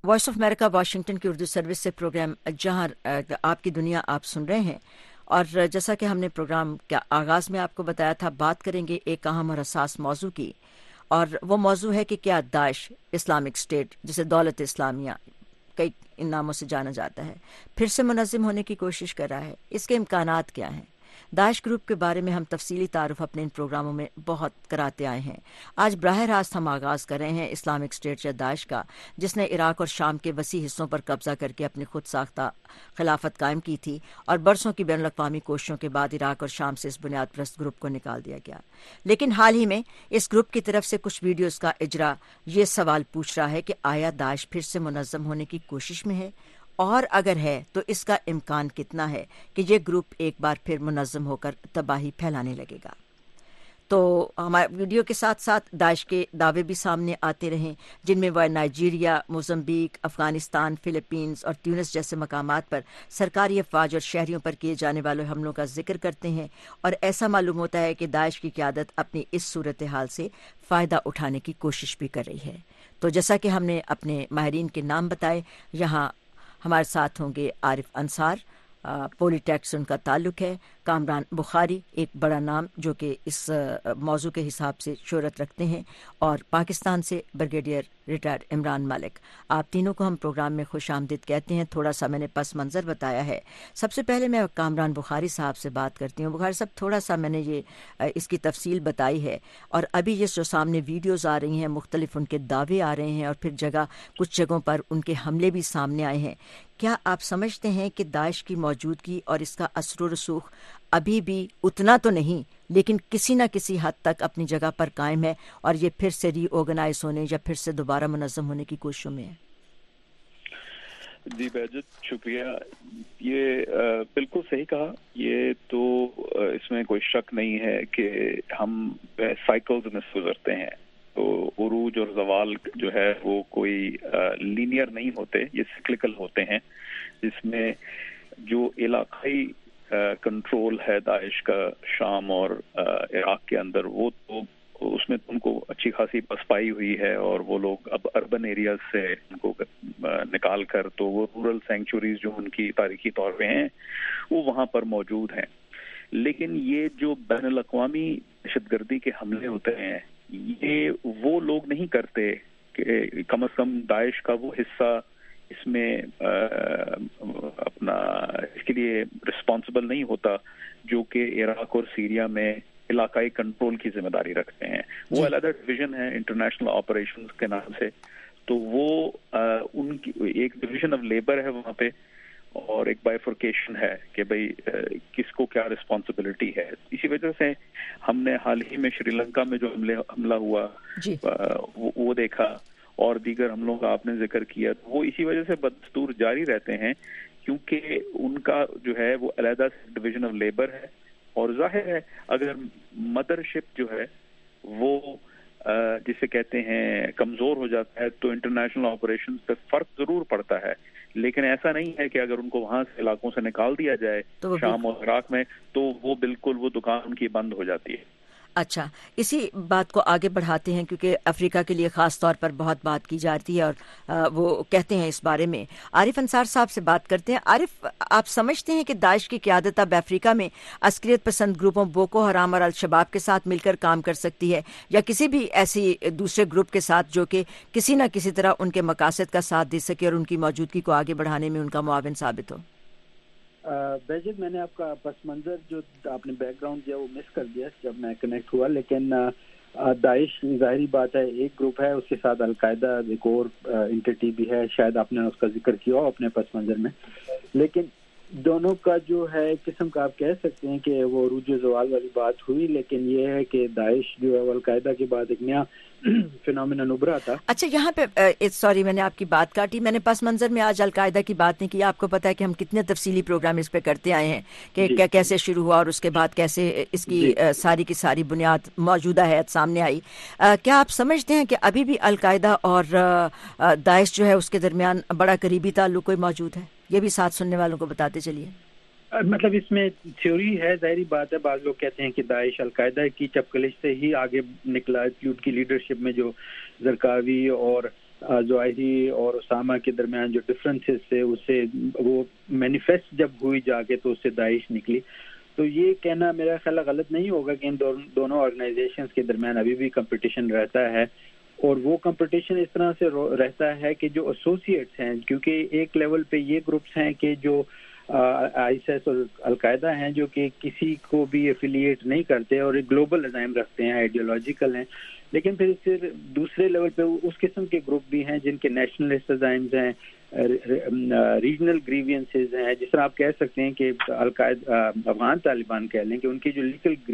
वॉइस ऑफ अमेरिका वाशिंगटन की उर्दू सर्विस से प्रोग्राम जहां आपकी दुनिया आप सुन रहे हैं, और जैसा कि हमने प्रोग्राम के आगाज़ में आपको बताया था, बात करेंगे एक अहम और हसास मौजू की, और वो मौजू है कि क्या दाइश इस्लामिक स्टेट, जिसे दौलत इस्लामिया कई इन नामों से जाना जाता है, फिर से मुनज़्ज़म होने की कोशिश कर रहा है। इसके इम्कानात क्या हैं? दाइश ग्रुप के बारे में हम तफसीली तारुफ अपने इन प्रोग्रामों में बहुत कराते आए हैं। आज बराह रास्त हम आगाज़ कर रहे हैं इस्लामिक स्टेट या दाइश का, जिसने इराक और शाम के वसी हिस्सों पर कब्जा करके अपनी खुद साख्ता खिलाफत कायम की थी, और बरसों की बैनुल अक़वामी कोशिशों के बाद इराक और शाम से इस बुनियाद परस्त ग्रुप को निकाल दिया गया। लेकिन हाल ही में इस ग्रुप की तरफ से कुछ वीडियोज़ का इजरा ये सवाल पूछ रहा है कि आया दाइश फिर से मुनज़्ज़म होने की कोशिश में है, और अगर है तो इसका इम्कान कितना है कि ये ग्रुप एक बार फिर मुनज़्ज़म होकर तबाही फैलाने लगेगा। तो हमारे वीडियो के साथ साथ दाइश के दावे भी सामने आते रहें, जिनमें वह नाइजीरिया, मोज़म्बिक, अफ़गानिस्तान, फ़िलिपींस और ट्यूनिस जैसे मकामात पर सरकारी अफवाज और शहरियों पर किए जाने वाले हमलों का जिक्र करते हैं, और ऐसा मालूम होता है कि दाइश की क़यादत अपनी इस सूरत हाल से फ़ायदा उठाने की कोशिश भी कर रही है। तो जैसा कि हमने अपने माहिरीन के नाम बताए, यहाँ हमारे साथ होंगे आरिफ अंसार, पॉलिटेक से उनका ताल्लुक़ है, कामरान बुखारी, एक बड़ा नाम जो कि इस मौजू के हिसाब से शोहरत रखते हैं, और पाकिस्तान से ब्रिगेडियर रिटायर्ड इमरान मलिक। आप तीनों को हम प्रोग्राम में खुश आमदीद कहते हैं। थोड़ा सा मैंने पस मंज़र बताया है। सबसे पहले मैं कामरान बुखारी साहब से बात करती हूँ। बुखारी साहब, थोड़ा सा मैंने ये इसकी तफसील बताई है, और अभी ये जो सामने वीडियोज़ आ रही हैं, मुख्तलिफ उनके दावे आ रहे हैं, और फिर कुछ जगहों पर उनके हमले भी सामने आए हैं। क्या आप समझते हैं कि दाइश की मौजूदगी और इसका असर व रसूख अभी भी उतना तो नहीं, लेकिन किसी न किसी हद तक अपनी जगह पर कायम है, और ये फिर से रीऑर्गेनाइज होने या फिर से दोबारा मुनज़्ज़म होने की कोशिशों में है? जी बैजत, शुक्रिया। ये बिल्कुल सही कहा। ये तो इसमें कोई शक नहीं है कि हम साइकिल्स में गुजरते हैं। तो उरूज और ज़वाल जो है वो कोई लीनियर नहीं होते, ये सिक्लिकल होते हैं, जिसमें जो इलाकाई कंट्रोल है दाइश का शाम और इराक के अंदर, वो तो उसमें उनको अच्छी खासी पसपाई हुई है, और वो लोग अब अर्बन एरियाज से उनको निकाल कर तो वो रूरल सेंचुरीज जो उनकी तारीखी तौर पे हैं वो वहाँ पर मौजूद हैं। लेकिन ये जो बैनुल अक़वामी दहशतगर्दी के हमले होते हैं, ये वो लोग नहीं करते कि कम अज कम दाइश का वो हिस्सा इसमें अपना इसके लिए रिस्पॉन्सिबल नहीं होता जो कि इराक और सीरिया में इलाकाई कंट्रोल की जिम्मेदारी रखते हैं। वो अलग डिवीजन है इंटरनेशनल ऑपरेशंस के नाम से, तो वो उनकी एक डिवीजन ऑफ लेबर है वहाँ पे, और एक बाइफर्केशन है कि भाई किसको क्या रिस्पॉन्सिबिलिटी है। इसी वजह से हमने हाल ही में श्रीलंका में जो हमला हुआ वो देखा, और दीगर हमलों का आपने जिक्र किया, तो वो इसी वजह से बदस्तूर जारी रहते हैं, क्योंकि उनका जो है वो अलहदा डिवीजन ऑफ लेबर है। और जाहिर है अगर मदरशिप जो है वो जिसे कहते हैं कमजोर हो जाता है, तो इंटरनेशनल ऑपरेशंस पे फर्क जरूर पड़ता है। लेकिन ऐसा नहीं है कि अगर उनको वहां से इलाकों से निकाल दिया जाए तो शाम और इराक में, तो वो बिल्कुल वो दुकान उनकी बंद हो जाती है। अच्छा, इसी बात को आगे बढ़ाते हैं, क्योंकि अफ्रीका के लिए ख़ास तौर पर बहुत बात की जाती है, और वो कहते हैं इस बारे में। आरिफ अंसार साहब से बात करते हैं। आरिफ, आप समझते हैं कि दाइश की क़यादत अब अफ्रीका में अस्करियत पसंद ग्रुपों बोको हराम और अल-शबाब के साथ मिलकर काम कर सकती है, या किसी भी ऐसी दूसरे ग्रुप के साथ जो कि किसी न किसी तरह उनके मकासद का साथ दे सके और उनकी मौजूदगी को आगे बढ़ाने में उनका मुआविन साबित हो? बेजिद, मैंने आपका पस मंजर जो आपने बैकग्राउंड दिया वो मिस कर दिया जब मैं कनेक्ट हुआ। लेकिन दाइश ज़ाहिरी बात है एक ग्रुप है, उसके साथ अलकायदा एक और एंटिटी भी है, शायद आपने उसका जिक्र किया हो अपने पस मंजर में। लेकिन दोनों का जो है किस्म का आप कह सकते हैं कि वो उरूज ज़वाल वाली बात हुई, लेकिन ये है कि दाइश जो है अलकायदा के बाद एक नया फिनोमेनन उभरा था। अच्छा, यहाँ पे सॉरी मैंने आपकी बात काटी। मैंने पस मंजर में आज अलकायदा की बात नहीं की। आपको पता है कि हम कितने तफसीली प्रोग्राम इस पे करते आए हैं कि क्या कैसे शुरू हुआ और उसके बाद कैसे इसकी सारी की सारी बुनियाद मौजूदा है सामने आई। क्या आप समझते हैं कि अभी भी अलकायदा और दाइश जो है उसके दरमियान बड़ा करीबी ताल्लुक कोई मौजूद है? ये भी साथ सुनने वालों को बताते चलिए। मतलब इसमें थ्योरी है, जाहिर बात है। बाज़ लोग कहते हैं कि दाइश अलकायदा की चपकलिश से ही आगे निकला, उनकी लीडरशिप में जो जरकावी और ظواہری اور اسامہ کے درمیان جو ڈفرینسز تھے اسے وہ مینیفیسٹ جب ہوئی جا کے تو اس سے داعش نکلی. تو یہ کہنا میرا خیال غلط نہیں ہوگا کہ ان دونوں آرگنائزیشنز کے درمیان ابھی بھی کمپٹیشن رہتا ہے, اور وہ کمپٹیشن اس طرح سے رہتا ہے کہ جو ایسوسیٹس ہیں, کیونکہ ایک لیول پہ یہ گروپس ہیں کہ جو ISIS اور القاعدہ ہیں جو کہ کسی کو بھی ایفیلیٹ نہیں کرتے اور ایک گلوبل عزائم رکھتے ہیں, آئیڈیولوجیکل ہیں, لیکن پھر دوسرے لیول پہ اس قسم کے گروپ بھی ہیں جن کے نیشنلسٹ عزائم ہیں, ریجنل گریوینسز ہیں, جس طرح آپ کہہ سکتے ہیں کہ القاعدہ افغان طالبان کہہ لیں کہ ان کی جو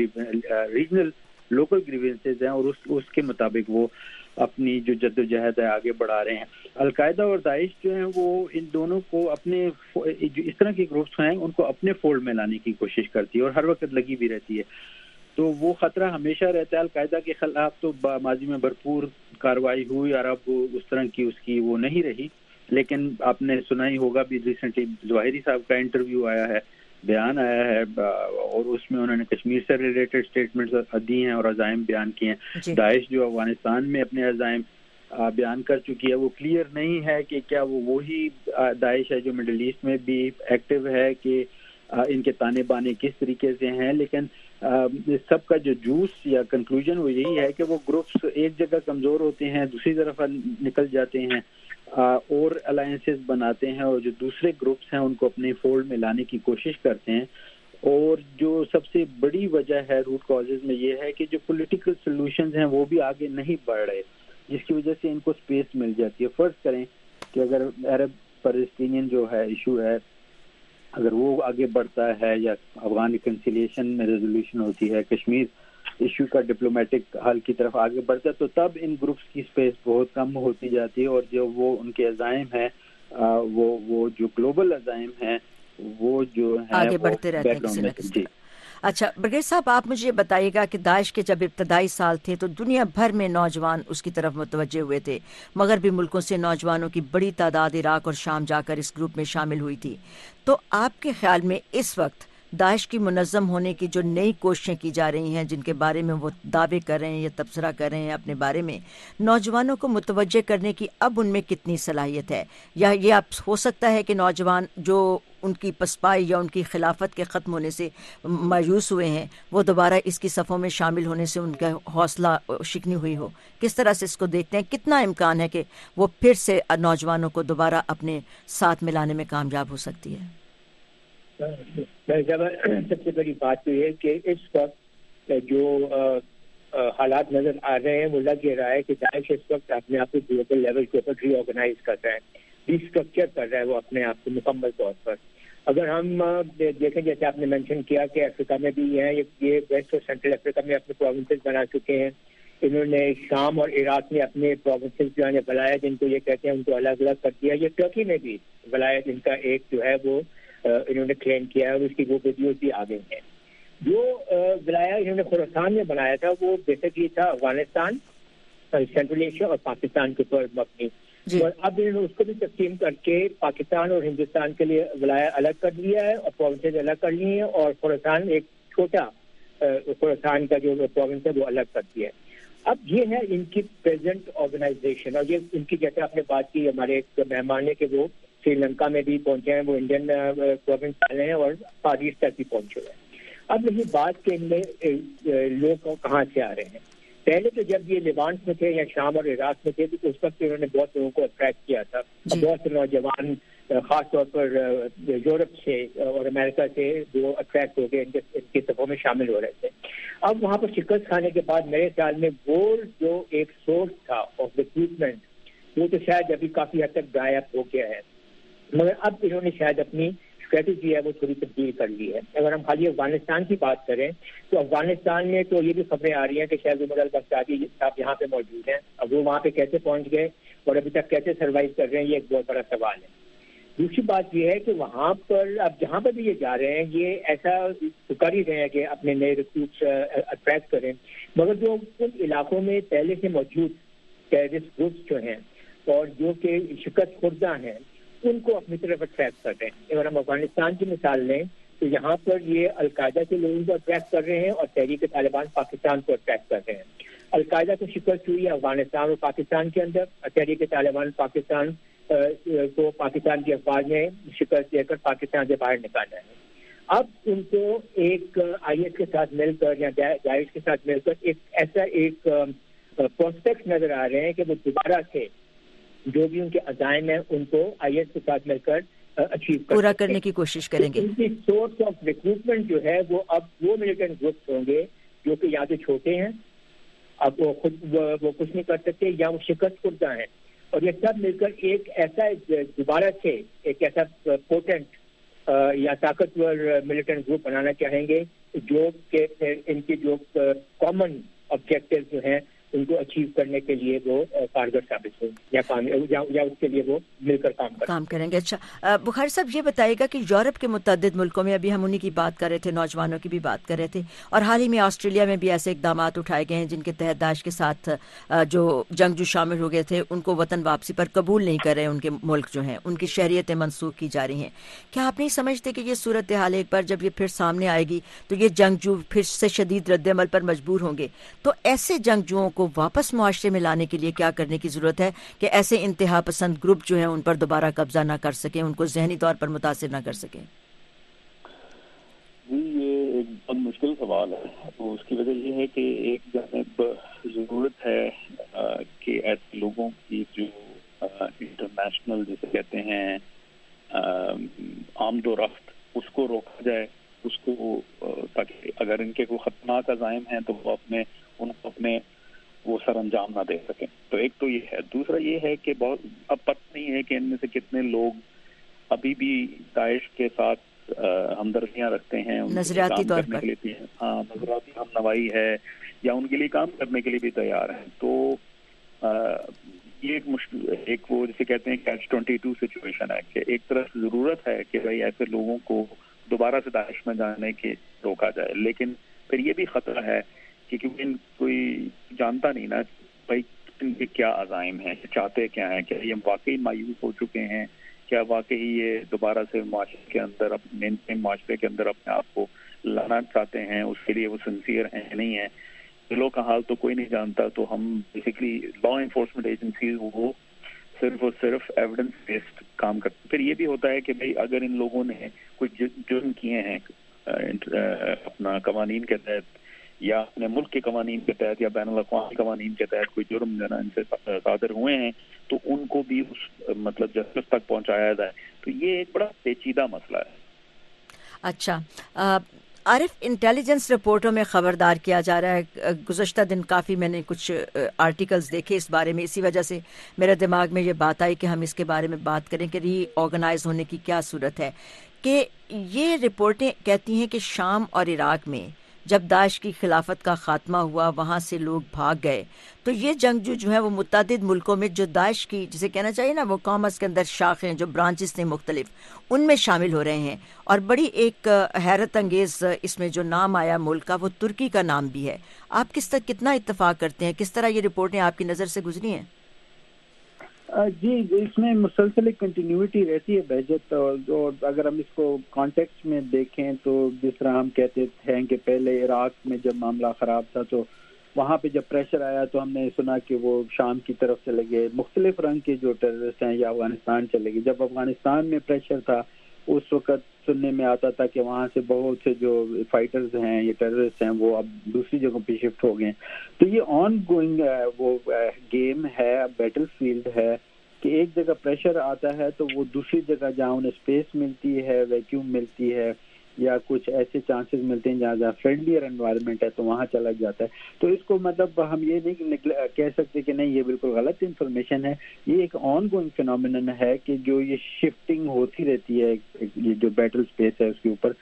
ریجنل لوکل گریوینسز ہیں اور اس کے مطابق وہ اپنی جو جد و جہد ہے آگے بڑھا رہے ہیں. القاعدہ اور داعش جو ہیں وہ ان دونوں کو اپنے جو اس طرح کے گروپس ہیں ان کو اپنے فولڈ میں لانے کی کوشش کرتی ہے اور ہر وقت لگی بھی رہتی ہے. تو وہ خطرہ ہمیشہ رہتا ہے. القاعدہ کے خلاف تو ماضی میں بھرپور کارروائی ہوئی اور اب اس طرح کی اس کی وہ نہیں رہی, لیکن آپ نے سنا ہی ہوگا بھی ریسنٹلی ظواہری صاحب کا انٹرویو آیا ہے, بیان آیا ہے, اور اس میں انہوں نے کشمیر سے ریلیٹڈ سٹیٹمنٹس دی ہیں اور عزائم بیان کیے ہیں. داعش جو افغانستان میں اپنے عزائم بیان کر چکی ہے, وہ کلیئر نہیں ہے کہ کیا وہ وہی داعش ہے جو مڈل ایسٹ میں بھی ایکٹیو ہے, کہ ان کے تانے بانے کس طریقے سے ہیں, لیکن سب کا جو جوس یا کنکلوژن وہ یہی ہے کہ وہ گروپس ایک جگہ کمزور ہوتے ہیں, دوسری طرف نکل جاتے ہیں اور الائنسز بناتے ہیں, اور جو دوسرے گروپس ہیں ان کو اپنے فولڈ میں لانے کی کوشش کرتے ہیں. اور جو سب سے بڑی وجہ ہے روٹ کازز میں یہ ہے کہ جو پولیٹیکل سولوشنز ہیں وہ بھی آگے نہیں بڑھ رہے, جس کی وجہ سے ان کو سپیس مل جاتی ہے. فرض کریں کہ اگر عرب فلسطینین جو ہے ایشو ہے, اگر وہ آگے بڑھتا ہے یا افغان ریکنسیلیشن میں ریزولوشن ہوتی ہے, کشمیر ایشو کا ڈپلومیٹک حل کی طرف آگے بڑھتا ہے, تو تب ان گروپس کی سپیس بہت کم ہوتی جاتی ہے, اور جو وہ ان کے عزائم ہیں وہ جو گلوبل عزائم ہیں وہ جو ہیں آگے بڑھتے رہتے ہیں کسی نہ کسی. اچھا برگیز صاحب, آپ مجھے یہ بتائیے گا کہ داعش کے جب ابتدائی سال تھے تو دنیا بھر میں نوجوان اس کی طرف متوجہ ہوئے تھے. مغربی ملکوں سے نوجوانوں کی بڑی تعداد عراق اور شام جا کر اس گروپ میں شامل ہوئی تھی. تو آپ کے خیال میں اس وقت داعش کی منظم ہونے کی جو نئی کوششیں کی جا رہی ہیں, جن کے بارے میں وہ دعوے کر رہے ہیں یا تبصرہ کر رہے ہیں اپنے بارے میں, نوجوانوں کو متوجہ کرنے کی اب ان میں کتنی صلاحیت ہے, یا یہ اب ہو سکتا ہے کہ نوجوان جو ان کی پسپائی یا ان کی خلافت کے ختم ہونے سے مایوس ہوئے ہیں وہ دوبارہ اس کی صفوں میں شامل ہونے سے ان کا حوصلہ شکنی ہوئی ہو؟ کس طرح سے اس کو دیکھتے ہیں, کتنا امکان ہے کہ وہ پھر سے نوجوانوں کو دوبارہ اپنے ساتھ ملانے میں کامیاب ہو سکتی ہے؟ سب سے بڑی بات تو یہ ہے کہ اس وقت جو حالات نظر آ رہے ہیں وہ لگ یہ رہا ہے کہ داعش اس وقت اپنے آپ کو گلوبل لیول کے اوپر ری آرگنائز کر رہا ہے, ری اسٹرکچر کر رہا ہے وہ اپنے آپ کو مکمل طور پر. اگر ہم دیکھیں جیسے آپ نے مینشن کیا کہ افریقہ میں بھی ہیں, یہ ویسٹ اور سینٹرل افریقہ میں اپنے پروونسز بنا چکے ہیں. انہوں نے شام اور عراق میں اپنے پروونسز جو ہے بلایا جن کو یہ کہتے ہیں ان کو الگ الگ کر دیا. یہ ٹرکی میں بھی بلایا جن کا ایک جو ہے وہ انہوں نے کلیم کیا ہے اور اس کی وہ ویڈیوز بھی آ گئی ہیں. جو بلایا انہوں نے خراسان میں بنایا تھا وہ بیسکلی تھا افغانستان, سینٹرل ایشیا اور پاکستان کے اوپر مبنی, اور اب انہوں نے اس کو بھی تقسیم کر کے پاکستان اور ہندوستان کے لیے بلایا الگ کر دیا ہے اور پروونسز الگ کر لی ہیں, اور خراسان ایک چھوٹا خراسان کا جو پروونس ہے وہ الگ کر دیا ہے. اب یہ ہے ان کی پریزنٹ آرگنائزیشن, اور یہ ان کی جیسے آپ نے بات کی ہمارے ایک مہمان نے کہ وہ سری لنکا میں بھی پہنچے ہیں, وہ انڈین پروونس والے ہیں اور فار ایسٹ تک بھی پہنچے ہوئے ہیں. اب یہی بات کہ ان میں لوگ کہاں سے آ رہے ہیں. پہلے تو جب یہ لیوانٹ میں تھے یا شام اور عراق میں تھے تو اس وقت انہوں نے بہت لوگوں کو اٹریکٹ کیا تھا. بہت سے نوجوان خاص طور پر یورپ سے اور امریکہ سے وہ اٹریکٹ ہو گئے, ان کی صفوں میں شامل ہو رہے تھے. اب وہاں پر شکست کھانے کے بعد میرے خیال میں وہ جو ایک سورس تھا آف ریکروٹمنٹ وہ تو شاید ابھی کافی حد تک ڈرائی اپ ہو گیا ہے, مگر اب انہوں نے شاید اپنی اسٹریٹجی ہے وہ تھوڑی تبدیل کر لی ہے. اگر ہم خالی افغانستان کی بات کریں تو افغانستان میں تو یہ بھی خبریں آ رہی ہیں کہ شاید عمر البغدادی صاحب یہاں پہ موجود ہیں. اب وہ وہاں پہ کیسے پہنچ گئے اور ابھی تک کیسے سروائیو کر رہے ہیں, یہ ایک بہت بڑا سوال ہے. دوسری بات یہ ہے کہ وہاں پر اب جہاں پر بھی یہ جا رہے ہیں یہ ایسا کر ہی رہے ہیں کہ اپنے نئے ریکروٹس اٹریکٹ کریں, مگر جو ان علاقوں میں پہلے سے موجود ٹیررسٹ گروپس جو ہیں اور جو کہ شکست خوردہ ہیں ان کو اپنی طرف اٹریکٹ کر رہے ہیں. اگر ہم افغانستان کی مثال لیں تو یہاں پر یہ القاعدہ کے لوگوں کو اٹریکٹ کر رہے ہیں اور تحریک طالبان پاکستان کو اٹریکٹ کر رہے ہیں. القاعدہ کو شکست ہوئی ہے افغانستان اور پاکستان کے اندر. تحریک طالبان پاکستان کو پاکستان کی افواج نے شکست دے کر پاکستان سے باہر نکالا ہے. اب ان کو ایک آئی ایس کے ساتھ مل کر یا داعش کے ساتھ مل کر ایک پروسپیکٹ نظر آ رہے ہیں کہ وہ دوبارہ سے جو بھی ان کے عزائم ہیں ان کو آئی ایس کے ساتھ مل کر اچیو پورا کرنے کی کوشش کریں گے. ان کی سورس آف ریکروٹمنٹ جو ہے وہ اب وہ ملیٹنٹ گروپس ہوں گے جو کہ یا تو چھوٹے ہیں, اب وہ کچھ نہیں کر سکتے, یا وہ شکست خوردہ ہیں, اور یہ سب مل کر ایک ایسا دوبارہ سے ایک ایسا پوٹنٹ یا طاقتور ملیٹنٹ گروپ بنانا چاہیں گے جو کہ ان کی جو کامن آبجیکٹو جو ہیں ان کو اچیو کرنے کے لیے وہ کارگر ثابت ہو یا اس کے لیے وہ مل کر کام کریں گے. اچھا بخاری صاحب یہ بتائیے گا کہ یورپ کے متعدد ملکوں میں, ابھی ہم انہی کی بات کر رہے تھے, نوجوانوں کی بھی بات کر رہے تھے, اور حال ہی میں آسٹریلیا میں بھی ایسے اقدامات اٹھائے گئے ہیں جن کے تحت داعش کے ساتھ جو جنگجو شامل ہو گئے تھے ان کو وطن واپسی پر قبول نہیں کر رہے, ان کے ملک جو ہیں ان کی شہریتیں منسوخ کی جا رہی ہیں. کیا آپ نہیں سمجھتے کہ یہ صورتحال ایک بار جب یہ پھر سامنے آئے گی تو یہ جنگجو پھر سے شدید رد عمل پر مجبور ہوں گے؟ تو ایسے جنگجوؤں کو واپس معاشرے میں لانے کے لیے کیا کرنے کی ضرورت ہے کہ ایسے انتہا پسند گروپ جو ہیں ان پر دوبارہ قبضہ نہ کر سکیں, ان کو ذہنی طور پر متاثر نہ کر سکیں؟ جی یہ ایک بہت مشکل سوال ہے. تو اس کی وجہ یہ ہے کہ ایک جانب ضرورت ہے کہ ایسے لوگوں کی جو انٹرنیشنل جسے کہتے ہیں آمد و رفت اس کو روکا جائے, اس کو تاکہ اگر ان کے کوئی خطرناک عزائم ہیں تو وہ ان کو اپنے وہ سر انجام نہ دے سکیں. تو ایک تو یہ ہے. دوسرا یہ ہے کہ بہت اب پتہ نہیں ہے کہ ان میں سے کتنے لوگ ابھی بھی داعش کے ساتھ ہمدردیاں رکھتے ہیں, نظریاتی طور پر نظریاتی ہم نوائی ہے یا ان کے لیے کام کرنے کے لیے بھی تیار ہیں. تو یہ ایک مشکل ایک وہ جسے کہتے ہیں کیچ 22 سچویشن ہے کہ ایک طرف ضرورت ہے کہ بھائی ایسے لوگوں کو دوبارہ سے داعش میں جانے کے روکا جائے, لیکن پھر یہ بھی خطرہ ہے کیونکہ کوئی جانتا نہیں نا بھائی ان کے کیا عزائم ہیں, چاہتے کیا ہیں, کیا یہ واقعی مایوس ہو چکے ہیں, کیا واقعی یہ دوبارہ سے معاشرے کے اندر مین معاشرے کے اندر اپنے آپ کو لانا چاہتے ہیں, اس کے لیے وہ سنسیئر ہیں نہیں ہیں. دلوں کا حال تو کوئی نہیں جانتا. تو ہم بیسیکلی لا انفورسمنٹ ایجنسیز وہ صرف اور صرف ایویڈنس بیسڈ کام کرتے. پھر یہ بھی ہوتا ہے کہ بھائی اگر ان لوگوں نے کوئی جرم کیے ہیں اپنا قوانین کے تحت یا اپنے ملک کے قوانین کے تحت یا بین الاقوامی قوانین کے تحت کوئی جرم جو نا ان سے صادر ہوئے ہیں تو ان کو بھی اس مطلب جسٹس تک پہنچایا جائے. تو یہ ایک بڑا پیچیدہ مسئلہ ہے. اچھا عارف, انٹیلیجنس رپورٹوں میں خبردار کیا جا رہا ہے, گزشتہ دن کافی میں نے کچھ آرٹیکلز دیکھے اس بارے میں, اسی وجہ سے میرے دماغ میں یہ بات آئی کہ ہم اس کے بارے میں بات کریں کہ ری آرگنائز ہونے کی کیا صورت ہے. کہ یہ رپورٹیں کہتی ہیں کہ شام اور عراق میں جب داعش کی خلافت کا خاتمہ ہوا وہاں سے لوگ بھاگ گئے تو یہ جنگجو جو ہیں وہ متعدد ملکوں میں جو داعش کی جسے کہنا چاہیے نا وہ کامرس کے اندر شاخیں جو برانچز تھے مختلف ان میں شامل ہو رہے ہیں. اور بڑی ایک حیرت انگیز اس میں جو نام آیا ملک کا وہ ترکی کا نام بھی ہے. آپ کتنا اتفاق کرتے ہیں, کس طرح یہ رپورٹیں آپ کی نظر سے گزری ہیں؟ جی اس میں مسلسل کنٹینیوٹی رہتی ہے بہجت, اور اگر ہم اس کو کانٹیکسٹ میں دیکھیں تو جس طرح ہم کہتے ہیں کہ پہلے عراق میں جب معاملہ خراب تھا تو وہاں پہ جب پریشر آیا تو ہم نے سنا کہ وہ شام کی طرف چلے گئے, مختلف رنگ کے جو ٹیررسٹ ہیں یا افغانستان چلے گئے. جب افغانستان میں پریشر تھا اس وقت سننے میں آتا تھا کہ وہاں سے بہت سے جو فائٹرز ہیں یا ٹیررسٹ ہیں وہ اب دوسری جگہوں پہ شفٹ ہو گئے. تو یہ آن گوئنگ وہ گیم ہے, بیٹل فیلڈ ہے کہ ایک جگہ پریشر آتا ہے تو وہ دوسری جگہ جہاں انہیں اسپیس ملتی ہے, ویکیوم ملتی ہے یا کچھ ایسے چانسز ملتے ہیں جہاں فرینڈلیئر انوائرمنٹ ہے تو وہاں چلا جاتا ہے. تو اس کو مطلب ہم یہ نہیں کہہ سکتے کہ نہیں یہ بالکل غلط انفارمیشن ہے. یہ ایک آن گوئنگ فینومینن ہے کہ جو یہ شفٹنگ ہوتی رہتی ہے, یہ جو بیٹل اسپیس ہے اس کے اوپر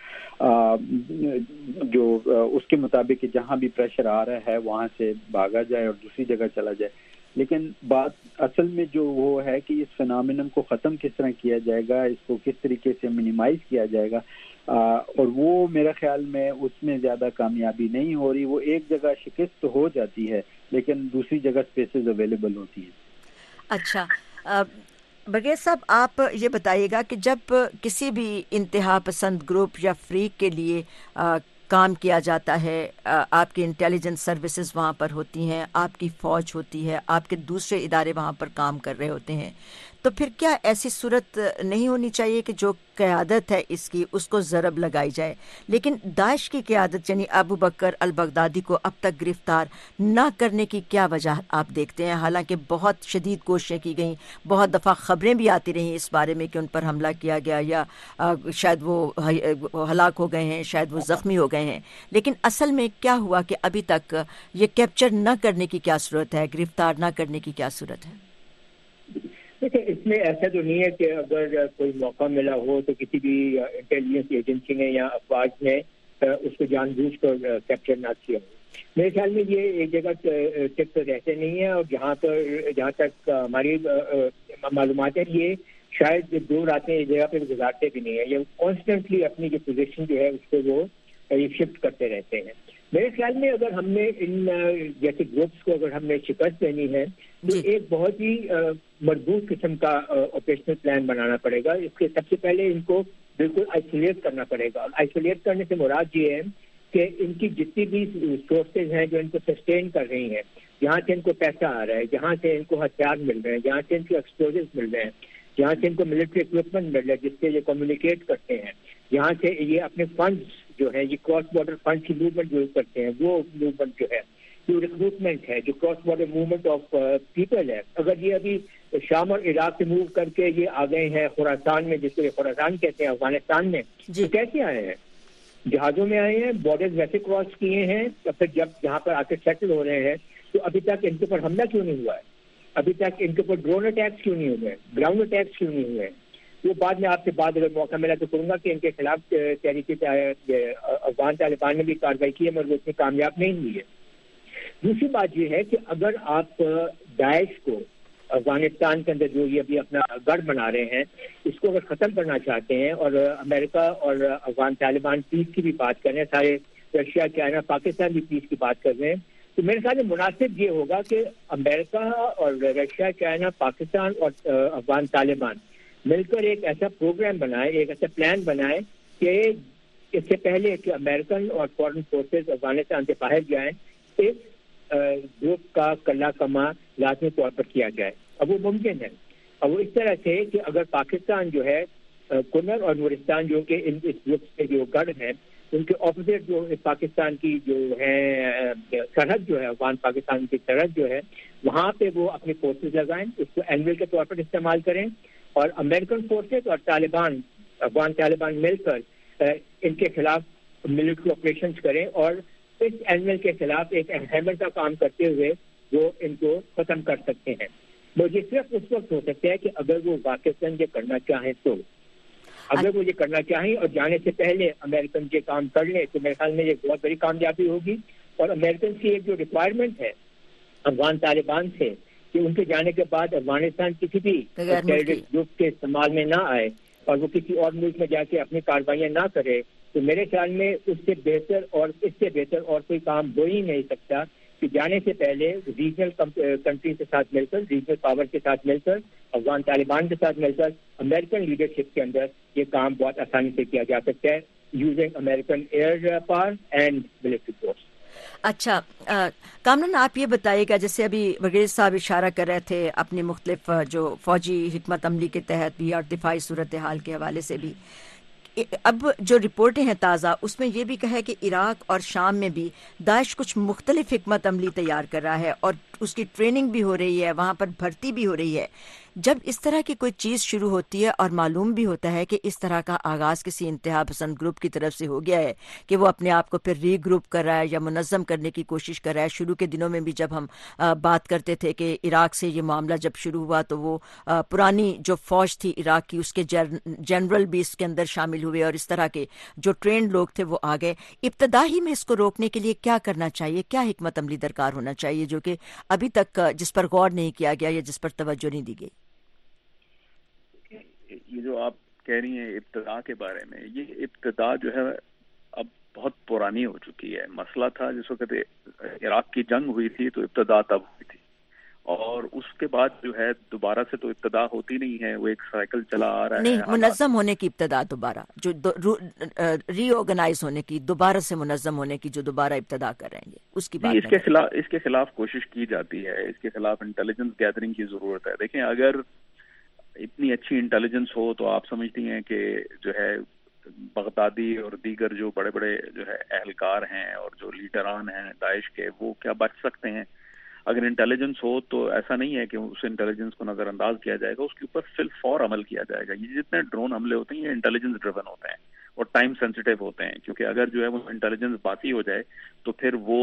جو اس کے مطابق جہاں بھی پریشر آ رہا ہے وہاں سے بھاگا جائے اور دوسری جگہ چلا جائے. لیکن بات اصل میں جو وہ ہے کہ اس فینومینن کو ختم کس طرح کیا جائے گا, اس کو کس طریقے سے منیمائز کیا جائے گا, اور وہ میرے خیال میں اس میں زیادہ کامیابی نہیں ہو رہی. وہ ایک جگہ شکست ہو جاتی ہے لیکن دوسری جگہ اسپیسز اویلیبل ہوتی ہیں. اچھا بغیر صاحب آپ یہ بتائیے گا کہ جب کسی بھی انتہا پسند گروپ یا فریق کے لیے کام کیا جاتا ہے، آپ کی انٹیلیجنس سروسز وہاں پر ہوتی ہیں، آپ کی فوج ہوتی ہے، آپ کے دوسرے ادارے وہاں پر کام کر رہے ہوتے ہیں، تو پھر کیا ایسی صورت نہیں ہونی چاہیے کہ جو قیادت ہے اس کی اس کو ضرب لگائی جائے؟ لیکن داعش کی قیادت یعنی ابو بکر البغدادی کو اب تک گرفتار نہ کرنے کی کیا وجہ آپ دیکھتے ہیں؟ حالانکہ بہت شدید کوششیں کی گئیں، بہت دفعہ خبریں بھی آتی رہیں اس بارے میں کہ ان پر حملہ کیا گیا یا شاید وہ ہلاک ہو گئے ہیں، شاید وہ زخمی ہو گئے ہیں، لیکن اصل میں کیا ہوا کہ ابھی تک یہ کیپچر نہ کرنے کی کیا صورت ہے، گرفتار نہ کرنے کی کیا صورت ہے؟ دیکھیں، اس میں ایسا تو نہیں ہے کہ اگر کوئی موقع ملا ہو تو کسی بھی انٹیلیجنس ایجنسی نے یا افواج نے اس کو جان بوجھ کر کیپچر نہ کیا ہو. میرے خیال میں یہ ایک جگہ ٹک تو رہتے نہیں ہے، اور جہاں تک ہماری معلومات ہے یہ شاید 2 راتیں ایک جگہ پہ گزارتے بھی نہیں ہیں، یہ کانسٹنٹلی اپنی جو پوزیشن جو ہے اس کو وہ شفٹ کرتے رہتے ہیں. میرے خیال میں اگر ہم نے ان جیسے گروپس کو اگر ہم نے شکست دینی ہے تو ایک بہت ہی مضبوط قسم کا آپریشنل پلان بنانا پڑے گا. اس کے سب سے پہلے ان کو بالکل آئسولیٹ کرنا پڑے گا. آئسولیٹ کرنے سے مراد یہ ہے کہ ان کی جتنی بھی سورسز ہیں جو ان کو سسٹین کر رہی ہیں، جہاں سے ان کو پیسہ آ رہا ہے، جہاں سے ان کو ہتھیار مل رہے ہیں، جہاں سے ان کو ایکسپلوزیوز مل رہے ہیں، جہاں سے ان کو ملٹری اکوپمنٹ مل رہا ہے جس سے یہ کمیونیکیٹ کرتے ہیں، جہاں سے یہ اپنے فنڈز جو ہے یہ کراس بارڈر فنڈ کی موومنٹ جو کرتے ہیں، وہ موومنٹ جو ہے جو ریکروٹمنٹ ہے، جو cross border movement of people ہے. اگر یہ ابھی شام اور عراق سے موو کر کے یہ آ گئے ہیں خراسان میں، جس کو یہ خراسان کہتے ہیں افغانستان میں، تو کیسے آئے ہیں؟ جہازوں میں آئے ہیں، بارڈرز ویسے کراس کیے ہیں، تو پھر جب یہاں پر آ کے سیٹل ہو رہے ہیں تو ابھی تک ان کے اوپر حملہ کیوں نہیں ہوا ہے؟ ابھی تک ان کے اوپر ڈرون اٹیکس کیوں نہیں ہوئے، گراؤنڈ اٹیکس کیوں نہیں ہوئے؟ وہ بعد میں آپ سے بعد اگر موقع ملا تو کروں گا کہ ان کے خلاف تحریک افغان طالبان نے بھی کارروائی کی ہے مگر وہ اتنی کامیاب نہیں ہوئی ہے. دوسری بات یہ ہے کہ اگر آپ داعش کو افغانستان کے اندر جو یہ ابھی اپنا گڑھ بنا رہے ہیں اس کو اگر ختم کرنا چاہتے ہیں، اور امریکہ اور افغان طالبان پیس کی بھی بات کر رہے ہیں، سارے رشیا چائنا پاکستان بھی پیس کی بات کر رہے ہیں، تو میرے خیال میں مناسب یہ ہوگا کہ امریکہ اور رشیا چائنا پاکستان اور افغان طالبان مل کر ایک ایسا پروگرام بنائے، ایک ایسا پلان بنائے کہ اس سے پہلے کہ امریکن اور فورن فورسز افغانستان سے باہر جائیں، اس گروپ کا کلا کما لازمی طور پر کیا جائے. اب وہ ممکن ہے، اب وہ اس طرح سے کہ اگر پاکستان جو ہے کنر اور نورستان جو کہ اس گروپ سے جو گڑھ ہیں ان کے اپوزٹ جو پاکستان کی جو ہے سرحد جو ہے افغان پاکستان کی سرحد جو ہے وہاں پہ وہ اپنی فورسز لگائیں، اس کو اینول کے طور پر استعمال کریں، اور امریکن فورسز اور طالبان افغان طالبان مل کر ان کے خلاف ملٹری آپریشنز کریں، اور اس اینول کے خلاف ایک ہیمر کا کام کرتے ہوئے وہ ان کو ختم کر سکتے ہیں. وہ یہ صرف اس وقت ہو سکتا ہے کہ اگر وہ واقعاً یہ کرنا چاہیں تو، اگر وہ یہ کرنا چاہیں اور جانے سے پہلے امریکن یہ کام کر لیں تو میرے خیال میں یہ بہت بڑی کامیابی ہوگی. اور امریکن کی ایک جو ریکوائرمنٹ ہے افغان طالبان سے کہ ان کے جانے کے بعد افغانستان کسی بھی ٹیررسٹ گروپ کے استعمال میں نہ آئے اور وہ کسی اور ملک میں جا کے اپنی کارروائیاں نہ کرے، تو میرے خیال میں اس سے بہتر اور کوئی کام ہو ہی نہیں سکتا کہ جانے سے پہلے ریجنل کنٹری کے ساتھ مل کر، ریجنل پاور کے ساتھ مل کر، افغان طالبان کے ساتھ مل کر امریکن لیڈرشپ کے اندر یہ کام بہت آسانی سے کیا جا سکتا ہے using American air power and military force. اچھا کامران، آپ یہ بتائیے گا، جیسے ابھی وزیر صاحب اشارہ کر رہے تھے اپنی مختلف جو فوجی حکمت عملی کے تحت بھی اور دفاعی صورتحال کے حوالے سے بھی، اب جو رپورٹیں ہیں تازہ اس میں یہ بھی کہا ہے کہ عراق اور شام میں بھی داعش کچھ مختلف حکمت عملی تیار کر رہا ہے اور اس کی ٹریننگ بھی ہو رہی ہے، وہاں پر بھرتی بھی ہو رہی ہے. جب اس طرح کی کوئی چیز شروع ہوتی ہے اور معلوم بھی ہوتا ہے کہ اس طرح کا آغاز کسی انتہا پسند گروپ کی طرف سے ہو گیا ہے کہ وہ اپنے آپ کو پھر ری گروپ کر رہا ہے یا منظم کرنے کی کوشش کر رہا ہے. شروع کے دنوں میں بھی جب ہم بات کرتے تھے کہ عراق سے یہ معاملہ جب شروع ہوا تو وہ پرانی جو فوج تھی عراق کی اس کے جنرل بھی اس کے اندر شامل ہوئے اور اس طرح کے جو ٹرینڈ لوگ تھے وہ آ گئے. ابتدا ہی میں اس کو روکنے کے لیے کیا کرنا چاہیے، کیا حکمت عملی درکار ہونا چاہیے جو کہ ابھی تک جس پر غور نہیں کیا گیا یا جس پر توجہ نہیں دی گئی؟ یہ جو آپ کہہ رہی ہیں ابتدا کے بارے میں، یہ ابتدا جو ہے اب بہت پرانی ہو چکی ہے. مسئلہ تھا جس وقت عراق کی جنگ ہوئی تھی تو ابتدا تب ہوئی تھی، اور اس کے بعد جو ہے دوبارہ سے تو ابتدا ہوتی نہیں ہے, وہ ایک سائیکل چلا آ رہا ہے. نہیں, منظم ہونے کی ابتدا دوبارہ, جو ری آرگنائز ہونے کی, دوبارہ سے منظم ہونے کی جو دوبارہ ابتدا کر رہے ہیں, اس کی بات اس کے خلاف کوشش کی جاتی ہے, اس کے خلاف انٹیلیجنس گیدرنگ کی ضرورت ہے. دیکھیں اگر اتنی اچھی انٹیلیجنس ہو تو آپ سمجھتی ہیں کہ جو ہے بغدادی اور دیگر جو بڑے بڑے جو ہے اہلکار ہیں اور جو لیڈران ہیں داعش کے, وہ کیا بچ سکتے ہیں؟ اگر انٹیلیجنس ہو تو ایسا نہیں ہے کہ اس انٹیلیجنس کو نظر انداز کیا جائے گا, اس کے اوپر فی الفور عمل کیا جائے گا. یہ جتنے ڈرون حملے ہوتے ہیں یہ انٹیلیجنس ڈریون ہوتے ہیں اور ٹائم سینسیٹیو ہوتے ہیں, کیونکہ اگر جو ہے وہ انٹیلیجنس باقی ہو جائے تو پھر وہ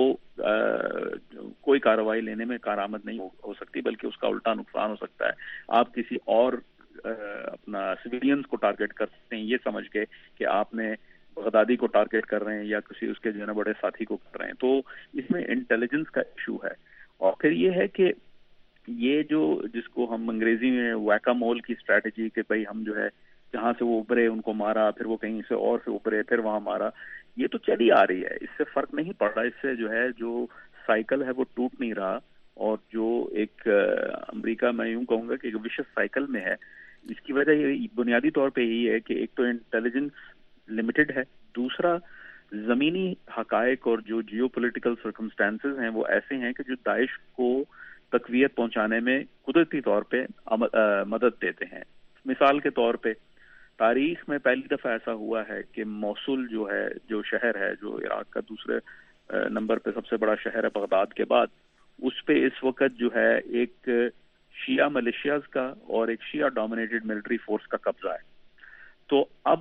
کوئی کارروائی لینے میں کارآمد نہیں ہو سکتی, بلکہ اس کا الٹا نقصان ہو سکتا ہے. آپ کسی اور اپنا سویلینز کو ٹارگٹ کر سکتے ہیں یہ سمجھ کے کہ آپ نے بغدادی کو ٹارگٹ کر رہے ہیں یا کسی اس کے جو ہے نا بڑے ساتھی کو کر رہے ہیں. تو اس میں انٹیلیجنس کا ایشو ہے. اور پھر یہ ہے کہ یہ جو جس کو ہم انگریزی میں ویکامول کی اسٹریٹجی کہ بھائی ہم جو ہے جہاں سے وہ ابھرے ان کو مارا, پھر وہ کہیں سے اور سے ابھرے پھر وہاں مارا, یہ تو چلی آ رہی ہے, اس سے فرق نہیں پڑ رہا. اس سے جو ہے جو سائیکل ہے وہ ٹوٹ نہیں رہا, اور جو ایک امریکہ میں یوں کہوں گا کہ ایک وشس سائیکل میں ہے. اس کی وجہ یہ بنیادی طور پہ یہی ہے کہ ایک تو انٹیلیجنس لمیٹڈ ہے, دوسرا زمینی حقائق اور جو جیو پولیٹیکل سرکمسٹانسز ہیں وہ ایسے ہیں کہ جو داعش کو تقویت پہنچانے میں قدرتی طور پہ مدد دیتے ہیں. مثال کے طور پہ تاریخ میں پہلی دفعہ ایسا ہوا ہے کہ موصل جو ہے, جو شہر ہے جو عراق کا دوسرے نمبر پہ سب سے بڑا شہر ہے بغداد کے بعد, اس پہ اس وقت جو ہے ایک شیعہ ملیشیاز کا اور ایک شیعہ ڈومینیٹڈ ملٹری فورس کا قبضہ ہے. تو اب